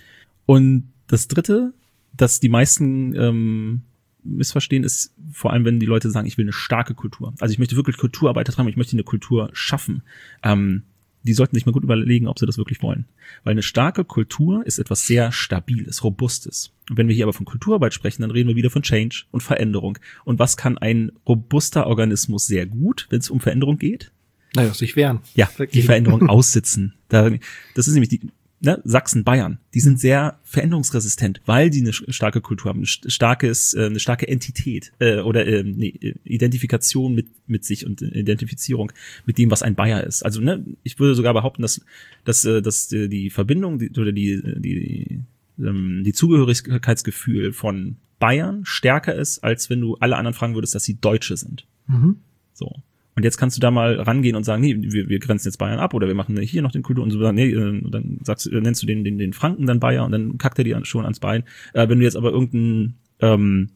Und das Dritte, das die meisten ähm, missverstehen, ist vor allem, wenn die Leute sagen, ich will eine starke Kultur. Also ich möchte wirklich Kulturarbeit treiben, ich möchte eine Kultur schaffen. Ähm, die sollten sich mal gut überlegen, ob sie das wirklich wollen. Weil eine starke Kultur ist etwas sehr Stabiles, Robustes. Und wenn wir hier aber von Kulturarbeit sprechen, dann reden wir wieder von Change und Veränderung. Und was kann ein robuster Organismus sehr gut, wenn es um Veränderung geht? Naja, sich wehren. Ja, die Veränderung aussitzen. Da, das ist nämlich die... Ne, Sachsen, Bayern, die sind sehr veränderungsresistent, weil die eine starke Kultur haben, ein starkes, äh, eine starke Entität äh, oder äh, nee, Identifikation mit mit sich und Identifizierung mit dem, was ein Bayer ist. Also ne, ich würde sogar behaupten, dass dass äh, dass die Verbindung die, oder die die ähm, die Zugehörigkeitsgefühl von Bayern stärker ist, als wenn du alle anderen fragen würdest, dass sie Deutsche sind. Mhm. So. Und jetzt kannst du da mal rangehen und sagen, nee, wir, wir grenzen jetzt Bayern ab oder wir machen hier noch den Kultur und so, nee, dann sagst du, nennst du den, den, den Franken dann Bayer und dann kackt er dir schon ans Bein. Äh, wenn du jetzt aber irgendeinen, ähm,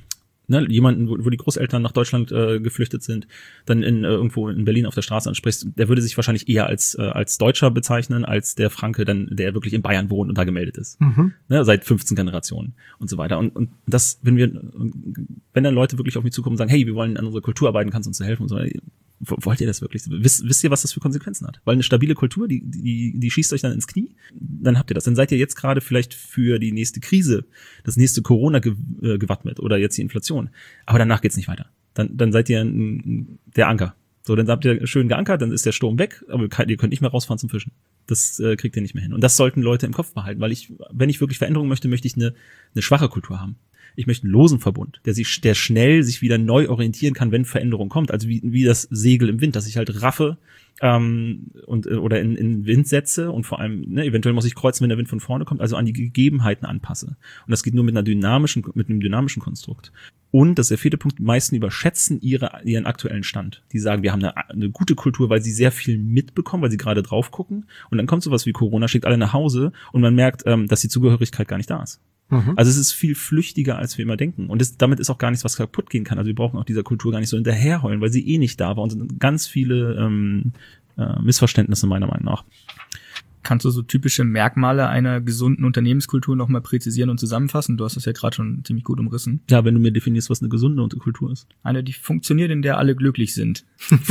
ne, jemanden, wo, wo die Großeltern nach Deutschland äh, geflüchtet sind, dann in äh, irgendwo in Berlin auf der Straße ansprichst, der würde sich wahrscheinlich eher als äh, als Deutscher bezeichnen, als der Franke, dann der wirklich in Bayern wohnt und da gemeldet ist. Mhm. Ne, seit fünfzehn Generationen und so weiter. Und, und das, wenn wir, wenn dann Leute wirklich auf mich zukommen und sagen, hey, wir wollen an unserer Kultur arbeiten, kannst du uns da helfen und so weiter. Wollt ihr das wirklich? Wisst, wisst ihr, was das für Konsequenzen hat? Weil eine stabile Kultur, die, die, die schießt euch dann ins Knie, dann habt ihr das. Dann seid ihr jetzt gerade vielleicht für die nächste Krise, das nächste Corona ge, äh, gewappnet oder jetzt die Inflation. Aber danach geht's nicht weiter. Dann, dann seid ihr ein, der Anker. So, dann habt ihr schön geankert, dann ist der Sturm weg, aber ihr könnt nicht mehr rausfahren zum Fischen. Das äh, kriegt ihr nicht mehr hin. Und das sollten Leute im Kopf behalten, weil ich, wenn ich wirklich Veränderung möchte, möchte ich eine, eine schwache Kultur haben. Ich möchte einen losen Verbund, der sich, der schnell sich wieder neu orientieren kann, wenn Veränderung kommt. Also wie, wie das Segel im Wind, dass ich halt raffe ähm, und oder in, in Wind setze und vor allem, ne, eventuell muss ich kreuzen, wenn der Wind von vorne kommt, also an die Gegebenheiten anpasse. Und das geht nur mit einer dynamischen, mit einem dynamischen Konstrukt. Und das ist der vierte Punkt, die meisten überschätzen ihre, ihren aktuellen Stand. Die sagen, wir haben eine, eine gute Kultur, weil sie sehr viel mitbekommen, weil sie gerade drauf gucken. Und dann kommt sowas wie Corona, schickt alle nach Hause und man merkt, ähm, dass die Zugehörigkeit gar nicht da ist. Mhm. Also es ist viel flüchtiger, als wir immer denken. Und das, damit ist auch gar nichts, was kaputt gehen kann. Also wir brauchen auch dieser Kultur gar nicht so hinterherheulen, weil sie eh nicht da war. Und sind ganz viele ähm, äh, Missverständnisse meiner Meinung nach. Kannst du so typische Merkmale einer gesunden Unternehmenskultur nochmal präzisieren und zusammenfassen? Du hast das ja gerade schon ziemlich gut umrissen. Ja, wenn du mir definierst, was eine gesunde Kultur ist. Eine, die funktioniert, in der alle glücklich sind.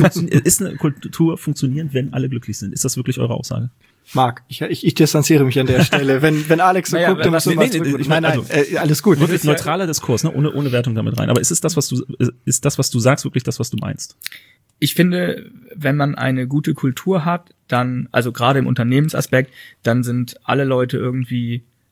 Ist eine Kultur funktionierend, wenn alle glücklich sind? Ist das wirklich eure Aussage? Marc, ich, ich, ich distanziere mich an der Stelle. Wenn, wenn Alex so naja, guckt, dann musst du mal zurück. Ich Nein, meine, nein, also, äh, alles gut. Wirklich neutraler Diskurs, ne? Ohne, ohne Wertung damit rein. Aber ist es das, was du, ist das, was du sagst, wirklich das, was du meinst? Ich finde, wenn man eine gute Kultur hat, dann, also gerade im Unternehmensaspekt, dann sind alle Leute irgendwie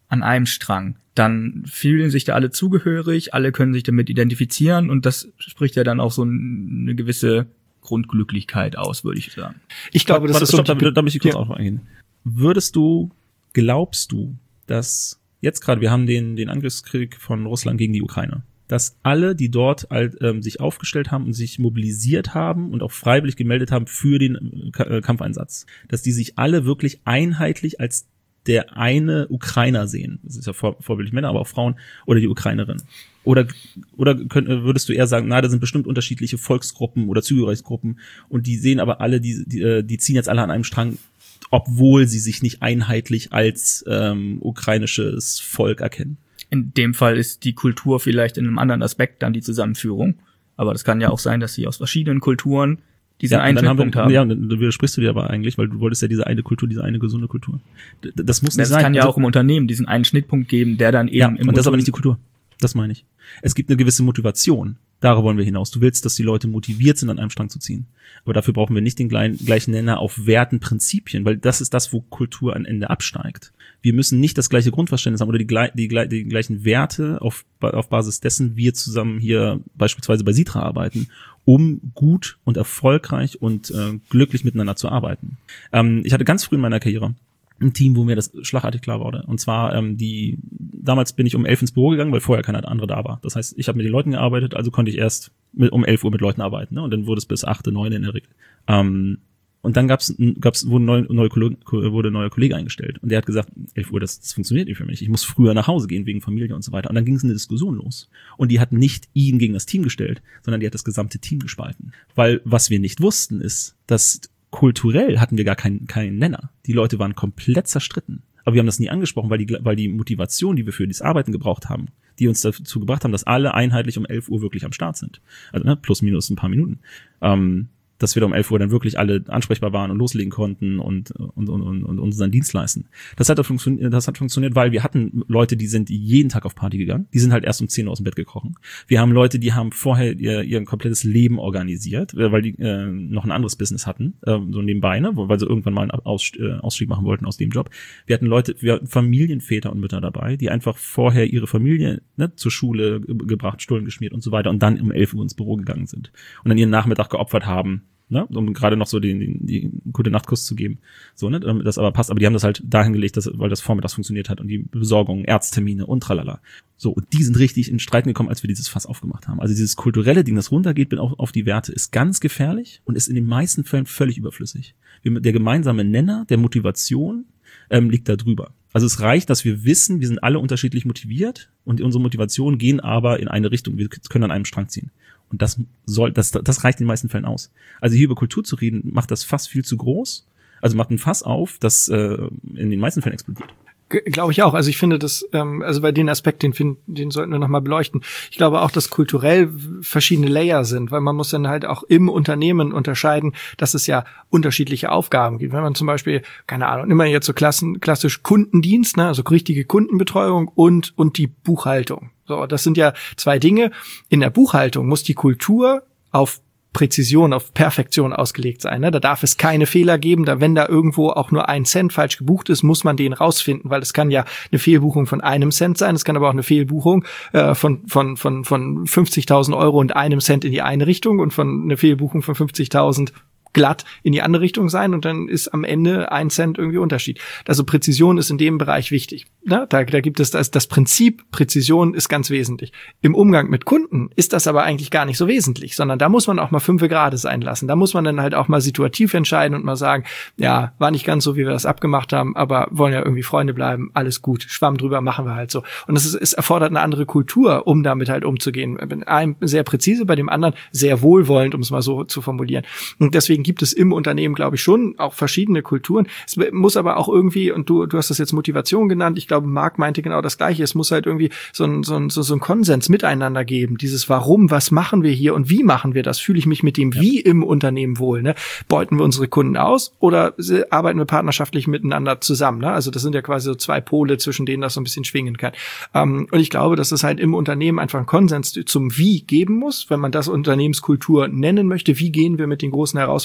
an einem Strang. Dann fühlen sich da alle zugehörig, alle können sich damit identifizieren und das spricht ja dann auch so eine gewisse Grundglücklichkeit aus, würde ich sagen. Ich glaube, das Warte, ist stopp, so da, da möchte ich kurz ja. auch eingehen. Würdest du, glaubst du, dass jetzt gerade, wir haben den, den Angriffskrieg von Russland gegen die Ukraine, dass alle, die dort ähm, sich aufgestellt haben und sich mobilisiert haben und auch freiwillig gemeldet haben für den K- Kampfeinsatz, dass die sich alle wirklich einheitlich als der eine Ukrainer sehen. Das ist ja vor, vorbildlich Männer, aber auch Frauen oder die Ukrainerin. Oder oder könnt, würdest du eher sagen, na, da sind bestimmt unterschiedliche Volksgruppen oder Zugehörigkeitsgruppen und die sehen aber alle, die, die, die ziehen jetzt alle an einem Strang, obwohl sie sich nicht einheitlich als ähm, ukrainisches Volk erkennen. In dem Fall ist die Kultur vielleicht in einem anderen Aspekt dann die Zusammenführung. Aber das kann ja auch sein, dass sie aus verschiedenen Kulturen diesen ja, einen Schnittpunkt haben. Ja, und dann widersprichst du dir aber eigentlich, weil du wolltest ja diese eine Kultur, diese eine gesunde Kultur. D- Das muss nicht das sein. Es kann ja also, auch im Unternehmen diesen einen Schnittpunkt geben, der dann eben ja, im und das ist aber nicht die Kultur- Kultur. Das meine ich. Es gibt eine gewisse Motivation. Darauf wollen wir hinaus. Du willst, dass die Leute motiviert sind, an einem Strang zu ziehen. Aber dafür brauchen wir nicht den gleichen, gleichen Nenner auf Werten, Prinzipien, weil das ist das, wo Kultur am Ende absteigt. Wir müssen nicht das gleiche Grundverständnis haben oder die, die, die, die gleichen Werte, auf, auf Basis dessen wir zusammen hier beispielsweise bei Sitra arbeiten, um gut und erfolgreich und äh, glücklich miteinander zu arbeiten. Ähm, ich hatte ganz früh in meiner Karriere ein Team, wo mir das schlagartig klar wurde. Und zwar ähm, die, damals bin ich um elf ins Büro gegangen, weil vorher keiner andere da war. Das heißt, ich habe mit den Leuten gearbeitet, also konnte ich erst mit, um elf Uhr mit Leuten arbeiten. Ne? Und dann wurde es bis acht, neun in der Regel. Ähm, und dann gab's, gab's wurde, neu, neue Kollege, wurde ein neuer Kollege eingestellt. Und der hat gesagt, elf Uhr, das, das funktioniert nicht für mich. Ich muss früher nach Hause gehen wegen Familie und so weiter. Und dann ging es eine Diskussion los. Und die hat nicht ihn gegen das Team gestellt, sondern die hat das gesamte Team gespalten. Weil was wir nicht wussten, ist, dass kulturell hatten wir gar keinen keinen Nenner. Die Leute waren komplett zerstritten. Aber wir haben das nie angesprochen, weil die, weil die Motivation, die wir für dieses Arbeiten gebraucht haben, die uns dazu gebracht haben, dass alle einheitlich um elf Uhr wirklich am Start sind. Also ne, plus minus ein paar Minuten. Ähm, dass wir da um elf Uhr dann wirklich alle ansprechbar waren und loslegen konnten und und und, und, und unseren Dienst leisten. Das hat, funktioniert, das hat funktioniert, weil wir hatten Leute, die sind jeden Tag auf Party gegangen. Die sind halt erst um zehn Uhr aus dem Bett gekrochen. Wir haben Leute, die haben vorher ihr, ihr komplettes Leben organisiert, weil die äh, noch ein anderes Business hatten, äh, so nebenbei, ne, weil sie irgendwann mal einen Aus, äh, Ausstieg machen wollten aus dem Job. Wir hatten Leute, wir hatten Familienväter und Mütter dabei, die einfach vorher ihre Familie ne, zur Schule ge- gebracht, Stullen geschmiert und so weiter und dann um elf Uhr ins Büro gegangen sind und dann ihren Nachmittag geopfert haben, ne, um gerade noch so den, den die gute Nachtkuss zu geben, so ne, damit das aber passt. Aber die haben das halt dahin gelegt, dass, weil das vormittags funktioniert hat und die Besorgung, Ärzttermine und tralala. So, und die sind richtig in Streiten gekommen, als wir dieses Fass aufgemacht haben. Also dieses kulturelle Ding, das runtergeht bin auf, auf die Werte, ist ganz gefährlich und ist in den meisten Fällen völlig überflüssig. Wir, der gemeinsame Nenner der Motivation ähm, liegt da drüber. Also es reicht, dass wir wissen, wir sind alle unterschiedlich motiviert und unsere Motivationen gehen aber in eine Richtung. Wir können an einem Strang ziehen. Und das soll, das, das reicht in den meisten Fällen aus. Also hier über Kultur zu reden, macht das Fass viel zu groß. Also macht ein Fass auf, das äh, in den meisten Fällen explodiert. Glaube ich auch. Also ich finde das, ähm, also bei den Aspekt, den, find, den sollten wir nochmal beleuchten. Ich glaube auch, dass kulturell verschiedene Layer sind, weil man muss dann halt auch im Unternehmen unterscheiden, dass es ja unterschiedliche Aufgaben gibt. Wenn man zum Beispiel, keine Ahnung, immer jetzt so klassen, klassisch Kundendienst, ne, also richtige Kundenbetreuung und und die Buchhaltung. So, das sind ja zwei Dinge. In der Buchhaltung muss die Kultur auf Präzision, auf Perfektion ausgelegt sein. Ne? Da darf es keine Fehler geben. Da, wenn da irgendwo auch nur ein Cent falsch gebucht ist, muss man den rausfinden, weil es kann ja eine Fehlbuchung von einem Cent sein. Es kann aber auch eine Fehlbuchung äh, von von von von fünfzigtausend Euro und einem Cent in die eine Richtung und von eine Fehlbuchung von fünfzigtausend glatt in die andere Richtung sein und dann ist am Ende ein Cent irgendwie Unterschied. Also Präzision ist in dem Bereich wichtig. Ne? Da, da gibt es das, das Prinzip Präzision ist ganz wesentlich. Im Umgang mit Kunden ist das aber eigentlich gar nicht so wesentlich, sondern da muss man auch mal fünfe Grade sein lassen. Da muss man dann halt auch mal situativ entscheiden und mal sagen, ja, war nicht ganz so, wie wir das abgemacht haben, aber wollen ja irgendwie Freunde bleiben, alles gut, Schwamm drüber, machen wir halt so. Und es, ist, es erfordert eine andere Kultur, um damit halt umzugehen. Bei einem sehr präzise, bei dem anderen sehr wohlwollend, um es mal so zu formulieren. Und deswegen gibt es im Unternehmen, glaube ich, schon auch verschiedene Kulturen. Es muss aber auch irgendwie, und du, du hast das jetzt Motivation genannt, ich glaube, Marc meinte genau das Gleiche, es muss halt irgendwie so ein, so ein, so, so ein Konsens miteinander geben. Dieses Warum, was machen wir hier und wie machen wir das? Fühle ich mich mit dem ja. Wie im Unternehmen wohl? Ne? Beuten wir unsere Kunden aus oder arbeiten wir partnerschaftlich miteinander zusammen? Ne? Also das sind ja quasi so zwei Pole, zwischen denen das so ein bisschen schwingen kann. Ähm, und ich glaube, dass es halt im Unternehmen einfach einen Konsens zum Wie geben muss, wenn man das Unternehmenskultur nennen möchte. Wie gehen wir mit den großen Herausforderungen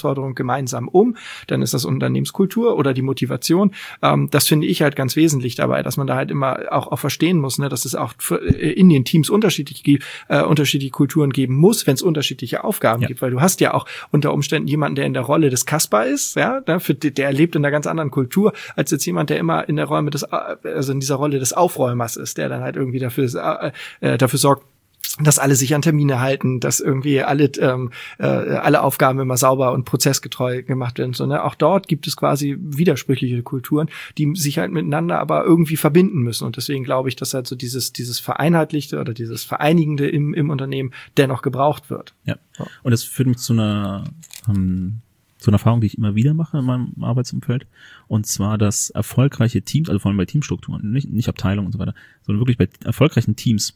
Herausforderung gemeinsam um. Dann ist das Unternehmenskultur oder die Motivation. Ähm, das finde ich halt ganz wesentlich dabei, dass man da halt immer auch, auch verstehen muss, ne, dass es auch für, in den Teams unterschiedliche, äh, unterschiedliche Kulturen geben muss, wenn es unterschiedliche Aufgaben ja. gibt, weil du hast ja auch unter Umständen jemanden, der in der Rolle des Kasper ist, ja, ne, für, der lebt in einer ganz anderen Kultur, als jetzt jemand, der immer in der Rolle des, also in dieser Rolle des Aufräumers ist, der dann halt irgendwie dafür, äh, dafür sorgt, dass alle sich an Termine halten, dass irgendwie alle ähm, äh, alle Aufgaben immer sauber und prozessgetreu gemacht werden. So, ne? Auch dort gibt es quasi widersprüchliche Kulturen, die sich halt miteinander aber irgendwie verbinden müssen. Und deswegen glaube ich, dass halt so dieses dieses Vereinheitlichte oder dieses Vereinigende im im Unternehmen dennoch gebraucht wird. Ja. Und das führt mich zu einer ähm, zu einer Erfahrung, die ich immer wieder mache in meinem Arbeitsumfeld. Und zwar, dass erfolgreiche Teams, also vor allem bei Teamstrukturen, nicht nicht Abteilungen und so weiter, sondern wirklich bei erfolgreichen Teams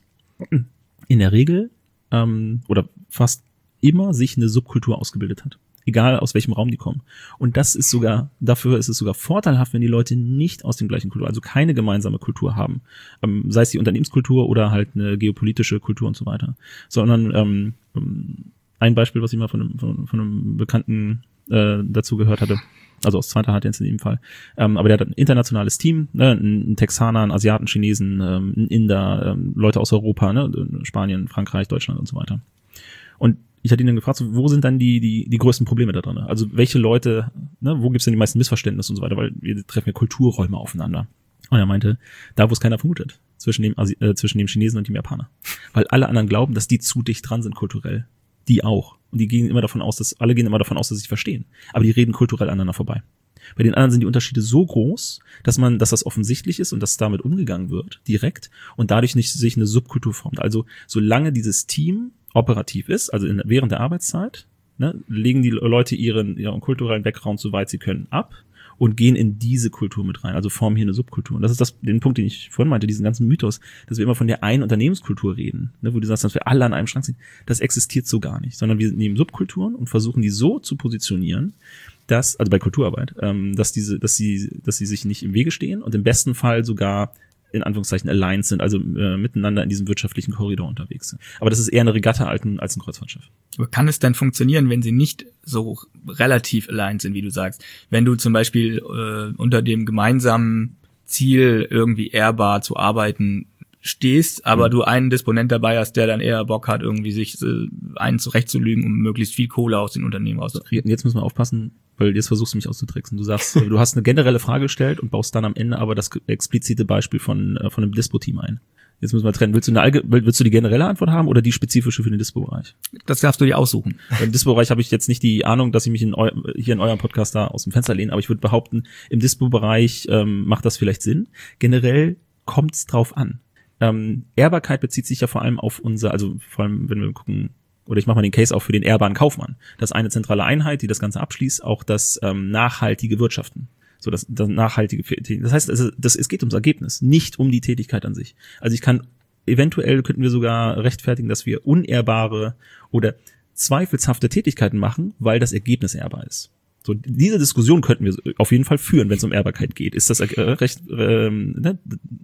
in der Regel ähm, oder fast immer sich eine Subkultur ausgebildet hat. Egal aus welchem Raum die kommen. Und das ist sogar, dafür ist es sogar vorteilhaft, wenn die Leute nicht aus dem gleichen Kultur, also keine gemeinsame Kultur haben. Ähm, sei es die Unternehmenskultur oder halt eine geopolitische Kultur und so weiter. Sondern ähm, ein Beispiel, was ich mal von einem, von, von einem Bekannten äh, dazu gehört hatte, also aus zweiter Hand jetzt in dem Fall. Ähm, aber der hat ein internationales Team, ne, ein Texaner, ein Asiaten, Chinesen, ähm, ein Inder, ähm, Leute aus Europa, ne, Spanien, Frankreich, Deutschland und so weiter. Und ich hatte ihn dann gefragt, so, wo sind dann die die die größten Probleme da drin? Also welche Leute, ne, wo gibt's denn die meisten Missverständnisse und so weiter? Weil wir treffen ja Kulturräume aufeinander. Und er meinte, da wo es keiner vermutet, zwischen dem Asi- äh, zwischen dem Chinesen und dem Japaner. Weil alle anderen glauben, dass die zu dicht dran sind kulturell. Die auch. Und die gehen immer davon aus, dass, alle gehen immer davon aus, dass sie sich verstehen. Aber die reden kulturell aneinander vorbei. Bei den anderen sind die Unterschiede so groß, dass man, dass das offensichtlich ist und dass damit umgegangen wird, direkt, und dadurch nicht sich eine Subkultur formt. Also, solange dieses Team operativ ist, also in, während der Arbeitszeit, ne, legen die Leute ihren, ihren kulturellen Background, soweit sie können, ab und gehen in diese Kultur mit rein, also formen hier eine Subkultur. Und das ist das, den Punkt, den ich vorhin meinte, diesen ganzen Mythos, dass wir immer von der einen Unternehmenskultur reden, ne, wo du sagst, dass wir alle an einem Strang sind. Das existiert so gar nicht, sondern wir nehmen Subkulturen und versuchen die so zu positionieren, dass, also bei Kulturarbeit, ähm, dass diese, dass sie, dass sie sich nicht im Wege stehen und im besten Fall sogar in Anführungszeichen aligned sind, also äh, miteinander in diesem wirtschaftlichen Korridor unterwegs sind. Aber das ist eher eine Regatta als ein, als ein Kreuzfahrtschiff. Aber kann es denn funktionieren, wenn sie nicht so relativ aligned sind, wie du sagst? Wenn du zum Beispiel äh, unter dem gemeinsamen Ziel, irgendwie ehrbar zu arbeiten, stehst, aber mhm. du einen Disponent dabei hast, der dann eher Bock hat, irgendwie sich äh, einen zurechtzulügen, um möglichst viel Kohle aus den Unternehmen rauszukriegen. Jetzt müssen wir aufpassen, weil jetzt versuchst du mich auszutricksen. Du sagst, du hast eine generelle Frage gestellt und baust dann am Ende aber das explizite Beispiel von von einem Dispo-Team ein. Jetzt müssen wir trennen. Willst du eine allge- willst du die generelle Antwort haben oder die spezifische für den Dispo-Bereich? Das darfst du dir aussuchen. Im Dispo-Bereich habe ich jetzt nicht die Ahnung, dass ich mich in eu- hier in eurem Podcast da aus dem Fenster lehne, aber ich würde behaupten, im Dispo-Bereich ähm, macht das vielleicht Sinn. Generell kommt's drauf an. Ähm, Ehrbarkeit bezieht sich ja vor allem auf unser, also vor allem, wenn wir gucken, oder ich mache mal den Case auch für den ehrbaren Kaufmann. Das ist eine zentrale Einheit, die das Ganze abschließt, auch das ähm, nachhaltige Wirtschaften. So das, das nachhaltige, das heißt, also, das, es geht ums Ergebnis, nicht um die Tätigkeit an sich. Also ich kann, eventuell könnten wir sogar rechtfertigen, dass wir unehrbare oder zweifelshafte Tätigkeiten machen, weil das Ergebnis ehrbar ist. So, diese Diskussion könnten wir auf jeden Fall führen, wenn es um Ehrbarkeit geht. Ist das äh, recht, ähm, ne,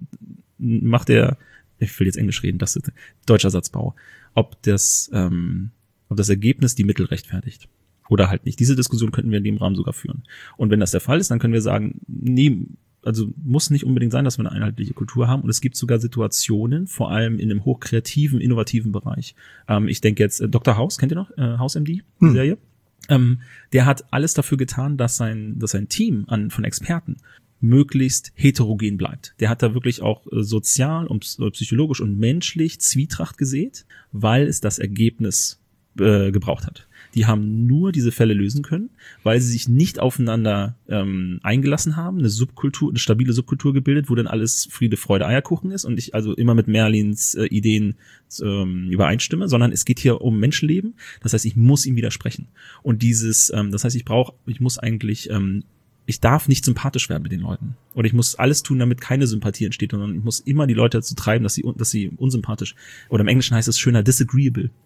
macht der, ich will jetzt Englisch reden, das ist deutscher Satzbau, ob das, ähm, ob das Ergebnis die Mittel rechtfertigt oder halt nicht. Diese Diskussion könnten wir in dem Rahmen sogar führen. Und wenn das der Fall ist, dann können wir sagen, nee, also muss nicht unbedingt sein, dass wir eine einheitliche Kultur haben. Und es gibt sogar Situationen, vor allem in einem hochkreativen, innovativen Bereich. Ähm, ich denke jetzt, äh, Doktor House, kennt ihr noch? Äh, House M D, die hm. Serie? Ähm, der hat alles dafür getan, dass sein, dass sein Team an, von Experten möglichst heterogen bleibt. Der hat da wirklich auch äh, sozial und psychologisch und menschlich Zwietracht gesät, weil es das Ergebnis äh, gebraucht hat. Die haben nur diese Fälle lösen können, weil sie sich nicht aufeinander ähm, eingelassen haben, eine Subkultur, eine stabile Subkultur gebildet, wo dann alles Friede, Freude, Eierkuchen ist und ich also immer mit Merlins äh, Ideen ähm, übereinstimme, sondern es geht hier um Menschenleben. Das heißt, ich muss ihm widersprechen. Und dieses, ähm, das heißt, ich brauche, ich muss eigentlich ähm, ich darf nicht sympathisch werden mit den Leuten. Oder ich muss alles tun, damit keine Sympathie entsteht, sondern ich muss immer die Leute dazu treiben, dass sie, dass sie unsympathisch, oder im Englischen heißt es schöner disagreeable.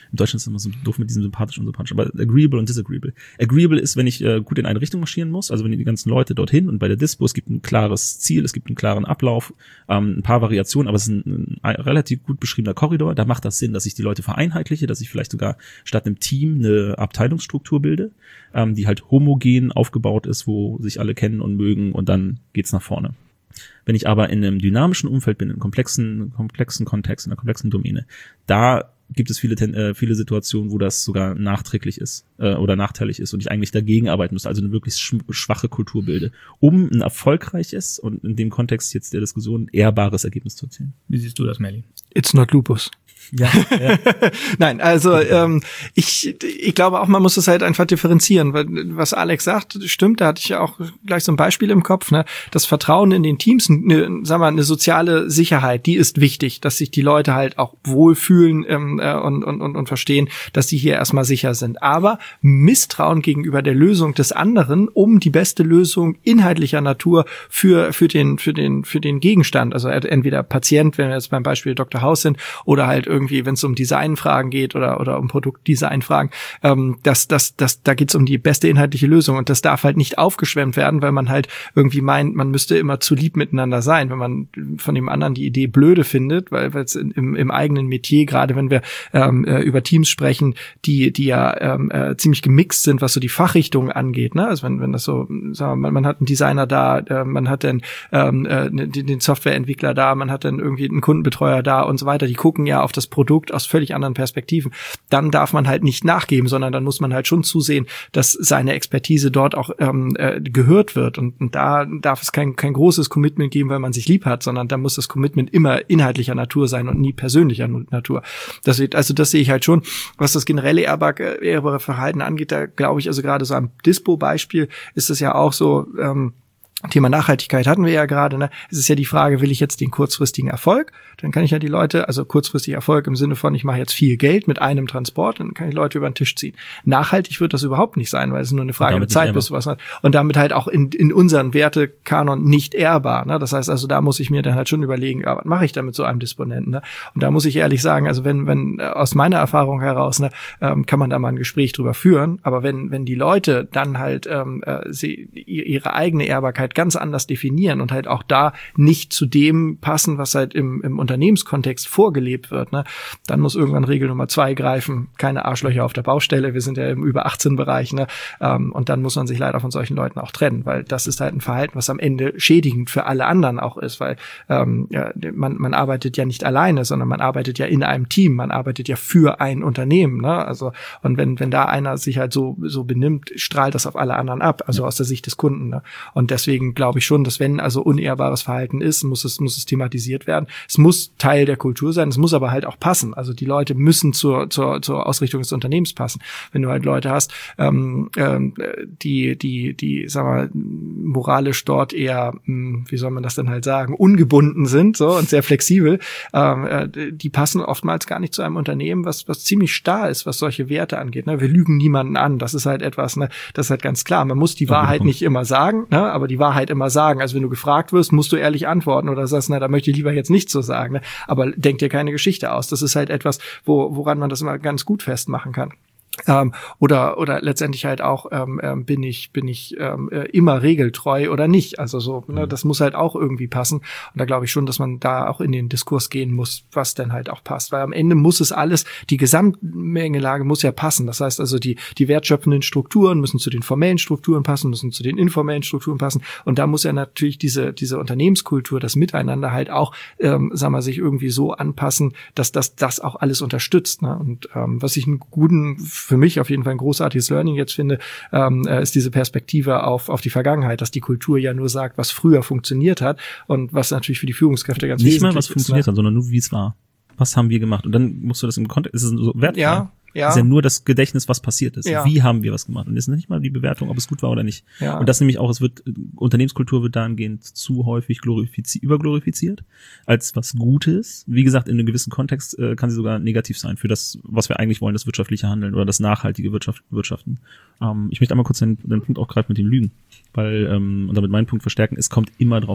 in Deutschland ist es immer so doof mit diesem sympathisch und sympathisch, aber agreeable und disagreeable. Agreeable ist, wenn ich äh, gut in eine Richtung marschieren muss, also wenn die ganzen Leute dorthin und bei der Dispo, es gibt ein klares Ziel, es gibt einen klaren Ablauf, ähm, ein paar Variationen, aber es ist ein, ein, ein relativ gut beschriebener Korridor, da macht das Sinn, dass ich die Leute vereinheitliche, dass ich vielleicht sogar statt einem Team eine Abteilungsstruktur bilde, ähm, die halt homogen aufgebaut ist, wo sich alle kennen und mögen und dann geht's nach vorne. Wenn ich aber in einem dynamischen Umfeld bin, in einem komplexen, komplexen Kontext, in einer komplexen Domäne, da gibt es viele, äh, viele Situationen, wo das sogar nachträglich ist äh, oder nachteilig ist und ich eigentlich dagegen arbeiten muss, also eine wirklich schwache Kultur bilde, um ein erfolgreiches und in dem Kontext jetzt der Diskussion ehrbares Ergebnis zu erzielen. Wie siehst du das, Melly? It's not lupus. Ja, ja. Nein, also ähm, ich ich glaube auch, man muss es halt einfach differenzieren, weil was Alex sagt, stimmt, da hatte ich ja auch gleich so ein Beispiel im Kopf, ne? Das Vertrauen in den Teams, ne, sagen wir, eine soziale Sicherheit, die ist wichtig, dass sich die Leute halt auch wohlfühlen ähm, äh, und, und, und, und verstehen, dass sie hier erstmal sicher sind. Aber Misstrauen gegenüber der Lösung des anderen, um die beste Lösung inhaltlicher Natur für für den für den für den Gegenstand, also entweder Patient, wenn wir jetzt beim Beispiel Doktor House sind, oder halt irgendwie, wenn es um Designfragen geht oder oder um Produktdesignfragen, ähm, das das das da geht's um die beste inhaltliche Lösung und das darf halt nicht aufgeschwemmt werden, weil man halt irgendwie meint, man müsste immer zu lieb miteinander sein, wenn man von dem anderen die Idee blöde findet, weil es im, im eigenen Metier, gerade wenn wir ähm, äh, über Teams sprechen, die die ja ähm, äh, ziemlich gemixt sind, was so die Fachrichtungen angeht, ne? Also wenn wenn das so, sagen wir mal, man hat einen Designer da, äh, man hat dann ähm, äh, den, den Softwareentwickler da, man hat dann irgendwie einen Kundenbetreuer da und so weiter, die gucken ja auf das Produkt aus völlig anderen Perspektiven, dann darf man halt nicht nachgeben, sondern dann muss man halt schon zusehen, dass seine Expertise dort auch ähm, äh, gehört wird und, und da darf es kein kein großes Commitment geben, weil man sich lieb hat, sondern da muss das Commitment immer inhaltlicher Natur sein und nie persönlicher Natur. Das wird, also das sehe ich halt schon, was das generelle ehrbare, ehrbare Verhalten angeht, da glaube ich, also gerade so am Dispo-Beispiel ist es ja auch so, ähm, Thema Nachhaltigkeit hatten wir ja gerade, ne? Es ist ja die Frage, will ich jetzt den kurzfristigen Erfolg? Dann kann ich ja die Leute, also kurzfristig Erfolg im Sinne von, ich mache jetzt viel Geld mit einem Transport, dann kann ich Leute über den Tisch ziehen. Nachhaltig wird das überhaupt nicht sein, weil es nur eine Frage der Zeit, bis was hat. Und damit halt auch in, in unseren Wertekanon nicht ehrbar, ne? Das heißt also, da muss ich mir dann halt schon überlegen, ja, was mache ich da mit so einem Disponenten, ne? Und da muss ich ehrlich sagen, also wenn, wenn, aus meiner Erfahrung heraus, ne, ähm, kann man da mal ein Gespräch drüber führen, aber wenn, wenn die Leute dann halt, ähm, äh, sie, ihre eigene Ehrbarkeit ganz anders definieren und halt auch da nicht zu dem passen, was halt im, im Unternehmenskontext vorgelebt wird, ne, dann muss irgendwann Regel Nummer zwei greifen, keine Arschlöcher auf der Baustelle, wir sind ja im über achtzehn Bereich, ne, ähm, und dann muss man sich leider von solchen Leuten auch trennen, weil das ist halt ein Verhalten, was am Ende schädigend für alle anderen auch ist, weil ähm, ja, man, man arbeitet ja nicht alleine, sondern man arbeitet ja in einem Team, man arbeitet ja für ein Unternehmen, ne, also und wenn wenn da einer sich halt so so benimmt, strahlt das auf alle anderen ab, also ja. Aus der Sicht des Kunden, ne, und deswegen glaube ich schon, dass wenn also unehrbares Verhalten ist, muss es muss es thematisiert werden. Es muss Teil der Kultur sein, es muss aber halt auch passen. Also die Leute müssen zur zur zur Ausrichtung des Unternehmens passen. Wenn du halt Leute hast, ähm, ähm, die die die sag mal moralisch dort eher, mh, wie soll man das denn halt sagen, ungebunden sind, so und sehr flexibel, ähm, äh, die passen oftmals gar nicht zu einem Unternehmen, was was ziemlich starr ist, was solche Werte angeht. Ne? Wir lügen niemanden an. Das ist halt etwas, ne, das ist halt ganz klar. Man muss die ja, Wahrheit nicht immer sagen, ne, aber die Wahrheit immer sagen. Also wenn du gefragt wirst, musst du ehrlich antworten oder sagst, na, da möchte ich lieber jetzt nichts so sagen. Ne? Aber denk dir keine Geschichte aus. Das ist halt etwas, wo, woran man das immer ganz gut festmachen kann. Ähm, oder oder letztendlich halt auch ähm, ähm, bin ich bin ich ähm, äh, immer regeltreu oder nicht, also so, ne, das muss halt auch irgendwie passen und da glaube ich schon, dass man da auch in den Diskurs gehen muss, was denn halt auch passt, weil am Ende muss es alles, die Gesamtmengelage muss ja passen, das heißt also die die wertschöpfenden Strukturen müssen zu den formellen Strukturen passen, müssen zu den informellen Strukturen passen und da muss ja natürlich diese diese Unternehmenskultur, das Miteinander halt auch, ähm, sagen wir, sich irgendwie so anpassen, dass das das auch alles unterstützt, ne? Und ähm, was ich einen guten für mich auf jeden Fall ein großartiges Learning jetzt finde, ähm, ist diese Perspektive auf auf die Vergangenheit, dass die Kultur ja nur sagt, was früher funktioniert hat und was natürlich für die Führungskräfte ganz nicht wesentlich ist. Nicht mal, was funktioniert hat, sondern nur, wie es war. Was haben wir gemacht? Und dann musst du das im Kontext, ist es so wertvoll. Ja. Ja. Das ist ja nur das Gedächtnis, was passiert ist. Ja. Wie haben wir was gemacht? Und das ist nicht mal die Bewertung, ob es gut war oder nicht. Ja. Und das nämlich auch, es wird, Unternehmenskultur wird dahingehend zu häufig glorifiziert, überglorifiziert, als was Gutes. Wie gesagt, in einem gewissen Kontext äh, kann sie sogar negativ sein für das, was wir eigentlich wollen, das wirtschaftliche Handeln oder das nachhaltige Wirtschaft, Wirtschaften. Ähm, ich möchte einmal kurz den, den Punkt aufgreifen mit dem Lügen, weil, ähm, und damit meinen Punkt verstärken, es kommt immer drauf an.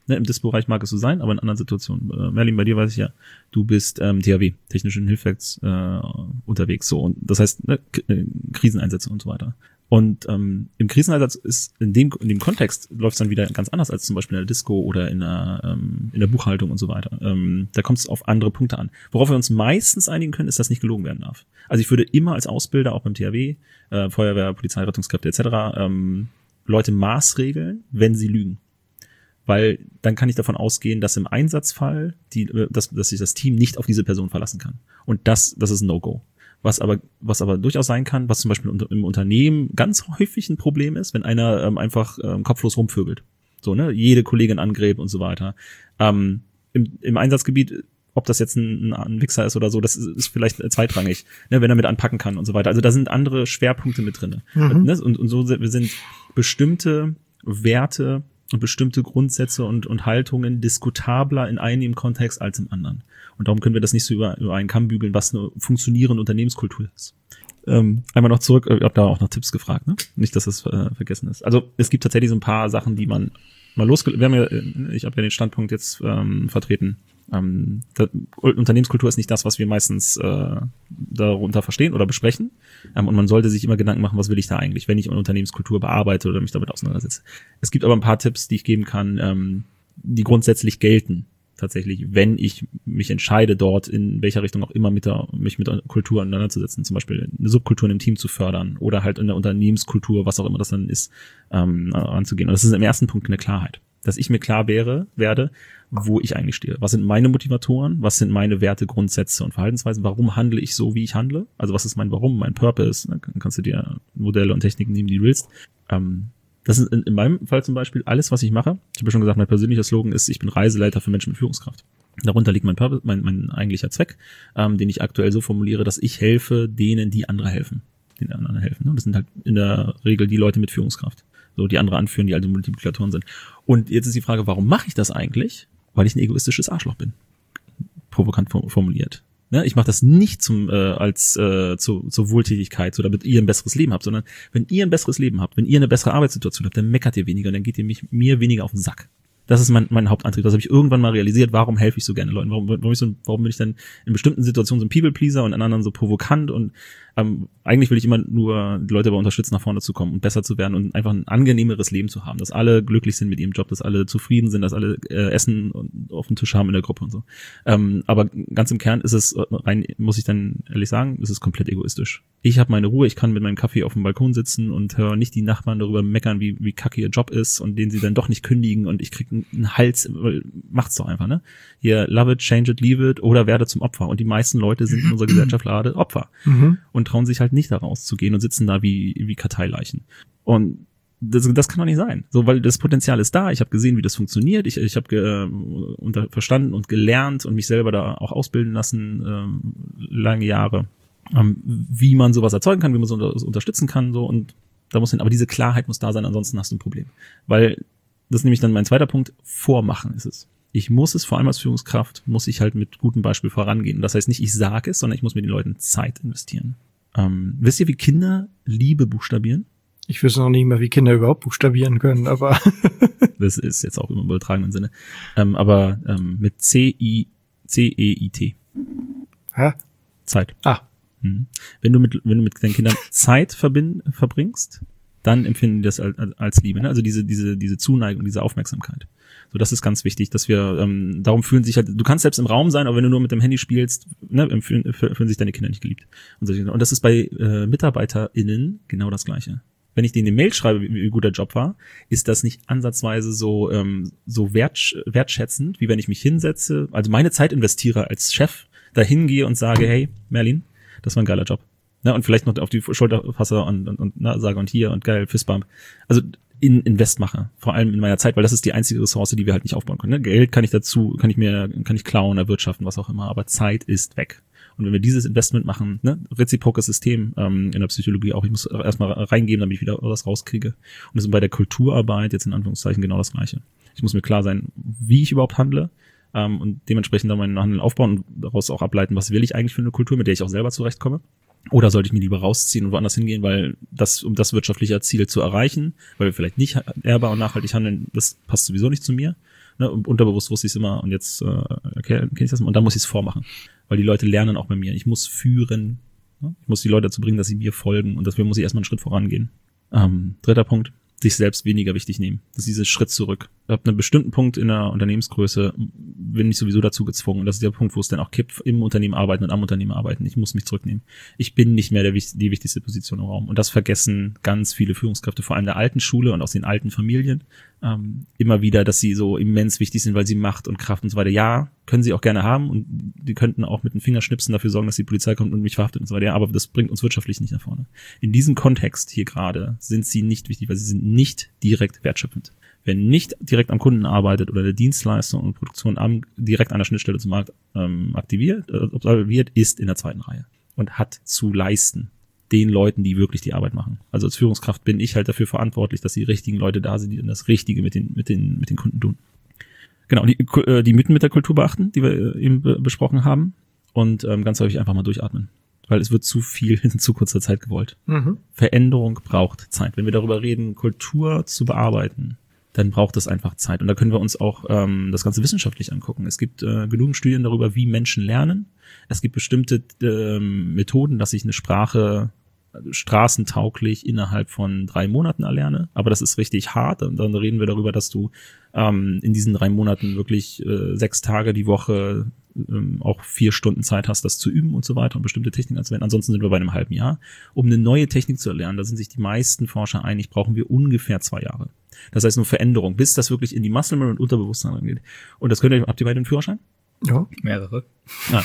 Ne, im Dispo-Bereich mag es so sein, aber in anderen Situationen. Äh, Merlin, bei dir weiß ich ja, du bist ähm, T H W, technischen Hilfswerks äh, unterwegs. So, und das heißt, ne, K- äh, Kriseneinsätze und so weiter. Und ähm, im Kriseneinsatz ist in dem in dem Kontext läuft es dann wieder ganz anders als zum Beispiel in der Disco oder in der ähm, in der Buchhaltung und so weiter. Ähm, da kommt es auf andere Punkte an. Worauf wir uns meistens einigen können, ist, dass nicht gelogen werden darf. Also ich würde immer als Ausbilder, auch beim T H W, äh, Feuerwehr, Polizei, Rettungskräfte et cetera, ähm, Leute maßregeln, wenn sie lügen. Weil dann kann ich davon ausgehen, dass im Einsatzfall die, dass, dass sich das Team nicht auf diese Person verlassen kann. Und das, das ist ein No-Go. Was aber, was aber durchaus sein kann, was zum Beispiel im Unternehmen ganz häufig ein Problem ist, wenn einer ähm, einfach ähm, kopflos rumvögelt. So, ne, jede Kollegin angräbt und so weiter. Ähm, im, im Einsatzgebiet, ob das jetzt ein, ein Wichser ist oder so, das ist, ist vielleicht zweitrangig, ne, wenn er mit anpacken kann und so weiter. Also da sind andere Schwerpunkte mit drin. Mhm. Ne? Und, und so sind, wir sind bestimmte Werte und bestimmte Grundsätze und, und Haltungen diskutabler in einem Kontext als im anderen. Und darum können wir das nicht so über, über einen Kamm bügeln, was eine funktionierende Unternehmenskultur ist. Ähm, einmal noch zurück, ich habe da auch noch Tipps gefragt, ne? Nicht, dass das äh, vergessen ist. Also es gibt tatsächlich so ein paar Sachen, die man mal losge... Wir haben ja, ich habe ja den Standpunkt jetzt ähm, vertreten. Ähm, da, Unternehmenskultur ist nicht das, was wir meistens äh, darunter verstehen oder besprechen. Ähm, und man sollte sich immer Gedanken machen, was will ich da eigentlich, wenn ich eine Unternehmenskultur bearbeite oder mich damit auseinandersetze. Es gibt aber ein paar Tipps, die ich geben kann, ähm, die grundsätzlich gelten. Tatsächlich, wenn ich mich entscheide, dort in welcher Richtung auch immer mit der, mich mit der Kultur auseinanderzusetzen, zum Beispiel eine Subkultur in einem Team zu fördern oder halt in der Unternehmenskultur, was auch immer das dann ist, ähm, anzugehen. Und das ist im ersten Punkt eine Klarheit, dass ich mir klar wäre, werde, wo ich eigentlich stehe. Was sind meine Motivatoren? Was sind meine Werte, Grundsätze und Verhaltensweisen? Warum handle ich so, wie ich handle? Also was ist mein Warum, mein Purpose? Dann kannst du dir Modelle und Techniken nehmen, die du willst. Ähm, Das ist in, in meinem Fall zum Beispiel alles, was ich mache. Ich habe ja schon gesagt, mein persönlicher Slogan ist, ich bin Reiseleiter für Menschen mit Führungskraft. Darunter liegt mein Purpose, mein, mein eigentlicher Zweck, ähm, den ich aktuell so formuliere, dass ich helfe denen, die andere helfen. Den anderen helfen. Das sind halt in der Regel die Leute mit Führungskraft. So, die andere anführen, die also Multiplikatoren sind. Und jetzt ist die Frage, warum mache ich das eigentlich? Weil ich ein egoistisches Arschloch bin. Provokant formuliert. Ne, ich mache das nicht zum äh, als äh, zu, zur Wohltätigkeit, so damit ihr ein besseres Leben habt, sondern wenn ihr ein besseres Leben habt, wenn ihr eine bessere Arbeitssituation habt, dann meckert ihr weniger, dann geht ihr mich, mir weniger auf den Sack. Das ist mein, mein Hauptantrieb. Das habe ich irgendwann mal realisiert. Warum helfe ich so gerne Leuten? Warum, warum, ich so, warum bin ich dann in bestimmten Situationen so ein People-Pleaser und in anderen so provokant? Und ähm, eigentlich will ich immer nur die Leute dabei unterstützen, nach vorne zu kommen und besser zu werden und einfach ein angenehmeres Leben zu haben. Dass alle glücklich sind mit ihrem Job, dass alle zufrieden sind, dass alle äh, Essen auf dem Tisch haben in der Gruppe und so. Ähm, aber ganz im Kern ist es rein, muss ich dann ehrlich sagen, ist es komplett egoistisch. Ich habe meine Ruhe, ich kann mit meinem Kaffee auf dem Balkon sitzen und höre nicht die Nachbarn darüber meckern, wie wie kacke ihr Job ist und den sie dann doch nicht kündigen und ich krieg einen Hals, macht's doch einfach, ne? Hier, love it, change it, leave it oder werde zum Opfer. Und die meisten Leute sind in unserer Gesellschaft gerade Opfer mhm. und trauen sich halt nicht da rauszugehen und sitzen da wie wie Karteileichen. Und das, das kann doch nicht sein. So, weil das Potenzial ist da. Ich habe gesehen, wie das funktioniert. Ich, ich habe äh, unter, verstanden und gelernt und mich selber da auch ausbilden lassen, ähm, lange Jahre. Ähm, wie man sowas erzeugen kann, wie man so unter, unterstützen kann, so, und da muss hin, aber diese Klarheit muss da sein, ansonsten hast du ein Problem. Weil, das ist nämlich dann mein zweiter Punkt, vormachen ist es. Ich muss es, vor allem als Führungskraft, muss ich halt mit gutem Beispiel vorangehen. Das heißt nicht, ich sage es, sondern ich muss mit den Leuten Zeit investieren. Ähm, wisst ihr, wie Kinder Liebe buchstabieren? Ich wüsste noch nicht mehr, wie Kinder überhaupt buchstabieren können, aber das ist jetzt auch im übertragenen Sinne. Ähm, aber ähm, mit C I C E I T. Hä? Zeit. Ah. Wenn du mit, wenn du mit deinen Kindern Zeit verbind, verbringst, dann empfinden die das als, als Liebe, ne? Also diese, diese, diese Zuneigung, diese Aufmerksamkeit. So, das ist ganz wichtig, dass wir, ähm, darum fühlen sich halt, du kannst selbst im Raum sein, aber wenn du nur mit dem Handy spielst, ne, fühlen, fühlen sich deine Kinder nicht geliebt. Und, so, und das ist bei äh, MitarbeiterInnen genau das Gleiche. Wenn ich denen eine Mail schreibe, wie, wie gut der Job war, ist das nicht ansatzweise so, ähm, so wert, wertschätzend, wie wenn ich mich hinsetze, also meine Zeit investiere als Chef, da hingehe und sage, hey, Merlin, das war ein geiler Job. Ja, und vielleicht noch auf die Schulter fasse und, und, und na, sage und hier und geil, Fistbump. Also in Invest mache, vor allem in meiner Zeit, weil das ist die einzige Ressource, die wir halt nicht aufbauen können. Ne? Geld kann ich dazu, kann ich mir, kann ich klauen, erwirtschaften, was auch immer, aber Zeit ist weg. Und wenn wir dieses Investment machen, ne, reziprokes System ähm, in der Psychologie auch, ich muss erstmal reingeben, damit ich wieder was rauskriege. Und das ist bei der Kulturarbeit jetzt in Anführungszeichen genau das Gleiche. Ich muss mir klar sein, wie ich überhaupt handle, Um, und dementsprechend dann meinen Handel aufbauen und daraus auch ableiten, was will ich eigentlich für eine Kultur, mit der ich auch selber zurechtkomme. Oder sollte ich mir lieber rausziehen und woanders hingehen, weil das, um das wirtschaftliche Ziel zu erreichen, weil wir vielleicht nicht ehrbar und nachhaltig handeln, das passt sowieso nicht zu mir. Ne, unterbewusst wusste ich es immer und jetzt äh, kenne ich das mal und dann muss ich es vormachen. Weil die Leute lernen auch bei mir. Ich muss führen. Ne? Ich muss die Leute dazu bringen, dass sie mir folgen und dafür muss ich erstmal einen Schritt vorangehen. Ähm, dritter Punkt. Sich selbst weniger wichtig nehmen. Das ist dieser Schritt zurück. Ab einem bestimmten Punkt in der Unternehmensgröße bin ich sowieso dazu gezwungen. Und das ist der Punkt, wo es dann auch kippt, im Unternehmen arbeiten und am Unternehmen arbeiten. Ich muss mich zurücknehmen. Ich bin nicht mehr der, die wichtigste Position im Raum. Und das vergessen ganz viele Führungskräfte, vor allem der alten Schule und aus den alten Familien, ähm, immer wieder, dass sie so immens wichtig sind, weil sie Macht und Kraft und so weiter. Ja, können sie auch gerne haben und die könnten auch mit den Fingerschnipsen dafür sorgen, dass die Polizei kommt und mich verhaftet und so weiter. Ja, aber das bringt uns wirtschaftlich nicht nach vorne. In diesem Kontext hier gerade sind sie nicht wichtig, weil sie sind nicht direkt wertschöpfend. Wer nicht direkt am Kunden arbeitet oder der Dienstleistung und Produktion am, direkt an der Schnittstelle zum Markt ähm, aktiviert, äh, absolviert, ist in der zweiten Reihe und hat zu leisten den Leuten, die wirklich die Arbeit machen. Also als Führungskraft bin ich halt dafür verantwortlich, dass die richtigen Leute da sind, die dann das Richtige mit den mit den mit den Kunden tun. Genau, die äh, die Mitarbeiterkultur beachten, die wir eben be- besprochen haben und ähm, ganz häufig einfach mal durchatmen. Weil es wird zu viel in zu kurzer Zeit gewollt. Mhm. Veränderung braucht Zeit. Wenn wir darüber reden, Kultur zu bearbeiten, dann braucht es einfach Zeit. Und da können wir uns auch ähm, das Ganze wissenschaftlich angucken. Es gibt äh, genügend Studien darüber, wie Menschen lernen. Es gibt bestimmte ähm, Methoden, dass ich eine Sprache straßentauglich innerhalb von drei Monaten erlerne. Aber das ist richtig hart. Und dann reden wir darüber, dass du ähm, in diesen drei Monaten wirklich äh, sechs Tage die Woche ähm, auch vier Stunden Zeit hast, das zu üben und so weiter und bestimmte Techniken anzuwenden. Ansonsten sind wir bei einem halben Jahr. Um eine neue Technik zu erlernen, da sind sich die meisten Forscher einig, brauchen wir ungefähr zwei Jahre. Das heißt nur Veränderung, bis das wirklich in die Muscle Memory und Unterbewusstsein angeht. Und das könnt ihr, habt ihr beide einen Führerschein? Ja, mehrere. Ja.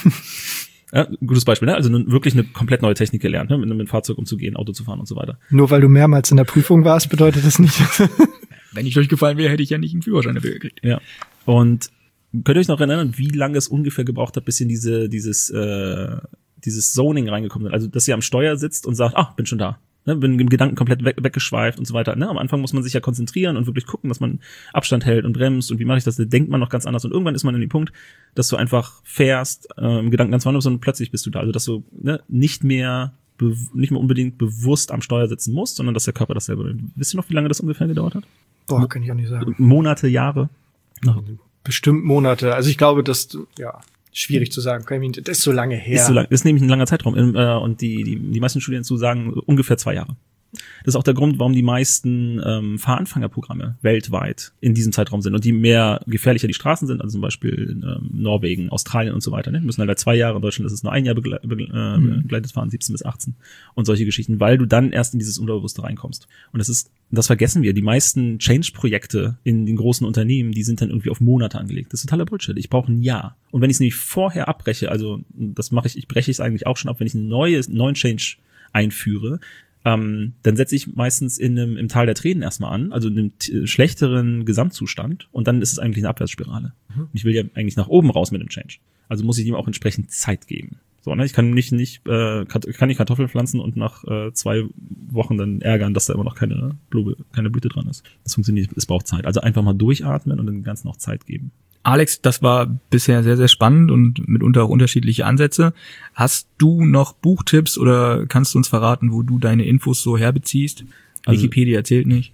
Ja, gutes Beispiel, ne? Also wirklich eine komplett neue Technik gelernt, ne? Mit einem Fahrzeug umzugehen, Auto zu fahren und so weiter. Nur weil du mehrmals in der Prüfung warst, bedeutet das nicht. Wenn ich durchgefallen wäre, hätte ich ja nicht einen Führerschein dafür gekriegt. Ja. Und könnt ihr euch noch erinnern, wie lange es ungefähr gebraucht hat, bis ihr in diese, dieses, äh, dieses Zoning reingekommen seid? Also, dass ihr am Steuer sitzt und sagt, ah, bin schon da. Ne, bin im Gedanken komplett weg, weggeschweift und so weiter. Ne, am Anfang muss man sich ja konzentrieren und wirklich gucken, dass man Abstand hält und bremst und wie mache ich das? Da denkt man noch ganz anders und irgendwann ist man in dem Punkt, dass du einfach fährst, äh, im Gedanken ganz woanders und plötzlich bist du da. Also dass du ne, nicht mehr be- nicht mehr unbedingt bewusst am Steuer sitzen musst, sondern dass der Körper das selber. Wisst ihr noch, wie lange das ungefähr gedauert hat? Boah, kann ich auch nicht sagen. Monate, Jahre? No. Bestimmt Monate. Also ich glaube, dass ja schwierig zu sagen. Das ist so lange her. Ist so lang, ist nämlich ein langer Zeitraum. Und die, die, die meisten Studien zu sagen ungefähr zwei Jahre. Das ist auch der Grund, warum die meisten ähm, Fahranfängerprogramme weltweit in diesem Zeitraum sind und die mehr gefährlicher die Straßen sind, also zum Beispiel in ähm, Norwegen, Australien und so weiter. Ne? Die müssen halt zwei Jahre, in Deutschland ist es nur ein Jahr begle- begle- äh, mhm. begleitet fahren, siebzehn bis achtzehn und solche Geschichten, weil du dann erst in dieses Unterbewusste reinkommst. Und das ist, das vergessen wir. Die meisten Change-Projekte in den großen Unternehmen, die sind dann irgendwie auf Monate angelegt. Das ist totaler Bullshit. Ich brauche ein Jahr. Und wenn ich es nämlich vorher abbreche, also das mache ich, ich breche es eigentlich auch schon ab, wenn ich einen neuen, neuen Change einführe, Ähm, dann setze ich meistens in einem, im Tal der Tränen erstmal an, also in einem t- schlechteren Gesamtzustand und dann ist es eigentlich eine Abwärtsspirale. Mhm. Und ich will ja eigentlich nach oben raus mit dem Change. Also muss ich ihm auch entsprechend Zeit geben. So, ne? Ich kann nicht, nicht, äh, kann nicht Kartoffeln pflanzen und nach äh, zwei Wochen dann ärgern, dass da immer noch keine Blüte, keine Blüte dran ist. Das funktioniert, es braucht Zeit. Also einfach mal durchatmen und dem Ganzen auch Zeit geben. Alex, das war bisher sehr, sehr spannend und mitunter auch unterschiedliche Ansätze. Hast du noch Buchtipps oder kannst du uns verraten, wo du deine Infos so herbeziehst? Also, Wikipedia erzählt nicht.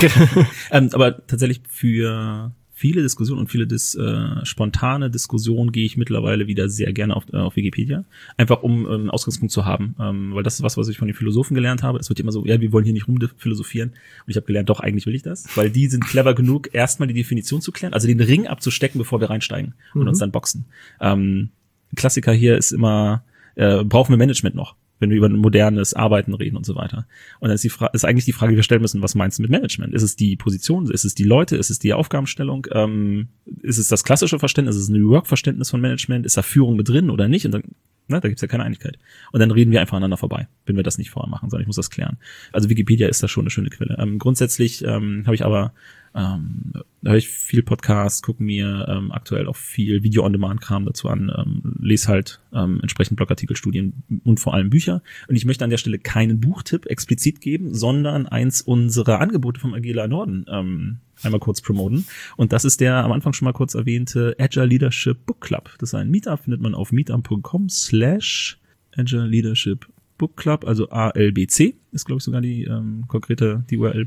ähm, aber tatsächlich für viele Diskussionen und viele dis, äh, spontane Diskussionen gehe ich mittlerweile wieder sehr gerne auf, äh, auf Wikipedia. Einfach um ähm, einen Ausgangspunkt zu haben. Ähm, weil das ist was, was ich von den Philosophen gelernt habe. Es wird immer so, ja, wir wollen hier nicht rumphilosophieren. Und ich habe gelernt, doch, eigentlich will ich das. Weil die sind clever genug, erstmal die Definition zu klären, also den Ring abzustecken, bevor wir reinsteigen und mhm. uns dann boxen. Ähm, Klassiker hier ist immer, äh, brauchen wir Management noch? Wenn wir über ein modernes Arbeiten reden und so weiter. Und dann ist die Frage, ist eigentlich die Frage, die wir stellen müssen, was meinst du mit Management? Ist es die Position? Ist es die Leute? Ist es die Aufgabenstellung? Ähm, ist es das klassische Verständnis? Ist es ein New Work-Verständnis von Management? Ist da Führung mit drin oder nicht? Und dann, ne, da gibt's ja keine Einigkeit. Und dann reden wir einfach aneinander vorbei, wenn wir das nicht vorher machen, sondern ich muss das klären. Also Wikipedia ist da schon eine schöne Quelle. Ähm, grundsätzlich ähm, habe ich aber ähm, da höre ich viel Podcasts, gucke mir ähm, aktuell auch viel Video-on-Demand-Kram dazu an, ähm, lese halt ähm, entsprechend Blogartikel, Studien und vor allem Bücher. Und ich möchte an der Stelle keinen Buchtipp explizit geben, sondern eins unserer Angebote vom Agile Norden ähm, einmal kurz promoten. Und das ist der am Anfang schon mal kurz erwähnte Agile Leadership Book Club. Das ist ein Meetup, findet man auf meetup.com slash Agile Leadership Book Club, also A L B C ist, glaube ich, sogar die ähm, konkrete die U R L.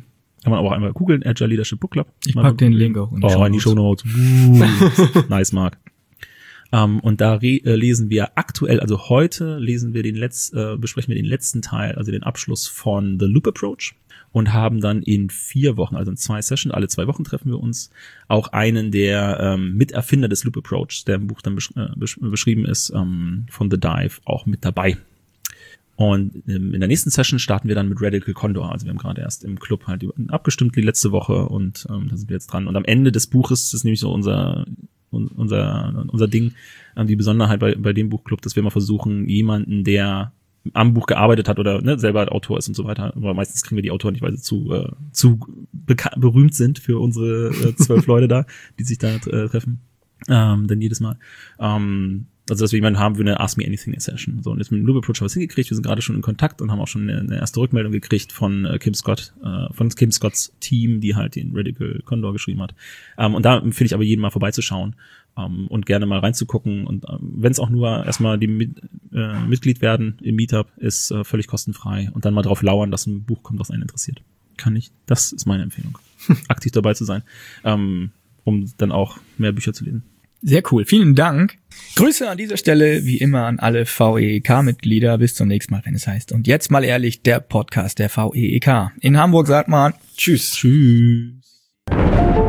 Kann man aber auch einmal googeln, Agile Leadership Book Club. Ich pack den Link auch in die Oh, in die Shownotes. Nice, Mark. Um, und da re- äh, lesen wir aktuell, also heute lesen wir den letz, äh, besprechen wir den letzten Teil, also den Abschluss von The Loop Approach und haben dann in vier Wochen, also in zwei Sessions, alle zwei Wochen treffen wir uns, auch einen der ähm, Miterfinder des Loop Approach, der im Buch dann besch- äh, besch- beschrieben ist, ähm, von The Dive, auch mit dabei. Und ähm, in der nächsten Session starten wir dann mit Radical Condor. Also wir haben gerade erst im Club halt abgestimmt die letzte Woche und ähm, da sind wir jetzt dran. Und am Ende des Buches, das ist nämlich so unser unser unser Ding, ähm, die Besonderheit bei bei dem Buchclub, dass wir mal versuchen, jemanden, der am Buch gearbeitet hat oder ne, selber Autor ist und so weiter, aber meistens kriegen wir die Autoren nicht, weil sie zu äh, zu beka- berühmt sind für unsere äh, zwölf Leute da, die sich da äh, treffen, ähm, dann jedes Mal. Ähm, Also, dass wir jemanden haben für eine Ask Me Anything Session. So, und jetzt mit dem Loop Approach haben wir es hingekriegt. Wir sind gerade schon in Kontakt und haben auch schon eine, eine erste Rückmeldung gekriegt von äh, Kim Scott, äh, von Kim Scotts Team, die halt den Radical Condor geschrieben hat. Ähm, und da empfehle ich aber jedem mal vorbeizuschauen ähm, und gerne mal reinzugucken. Und ähm, wenn es auch nur erstmal die mit, äh, Mitglied werden im Meetup, ist äh, völlig kostenfrei. Und dann mal drauf lauern, dass ein Buch kommt, was einen interessiert. Kann ich. Das ist meine Empfehlung. Aktiv dabei zu sein, ähm, um dann auch mehr Bücher zu lesen. Sehr cool, vielen Dank. Grüße an dieser Stelle wie immer an alle V E E K-Mitglieder. Bis zum nächsten Mal, wenn es heißt. Und jetzt mal ehrlich, der Podcast der V E E K. In Hamburg sagt man Tschüss. Tschüss.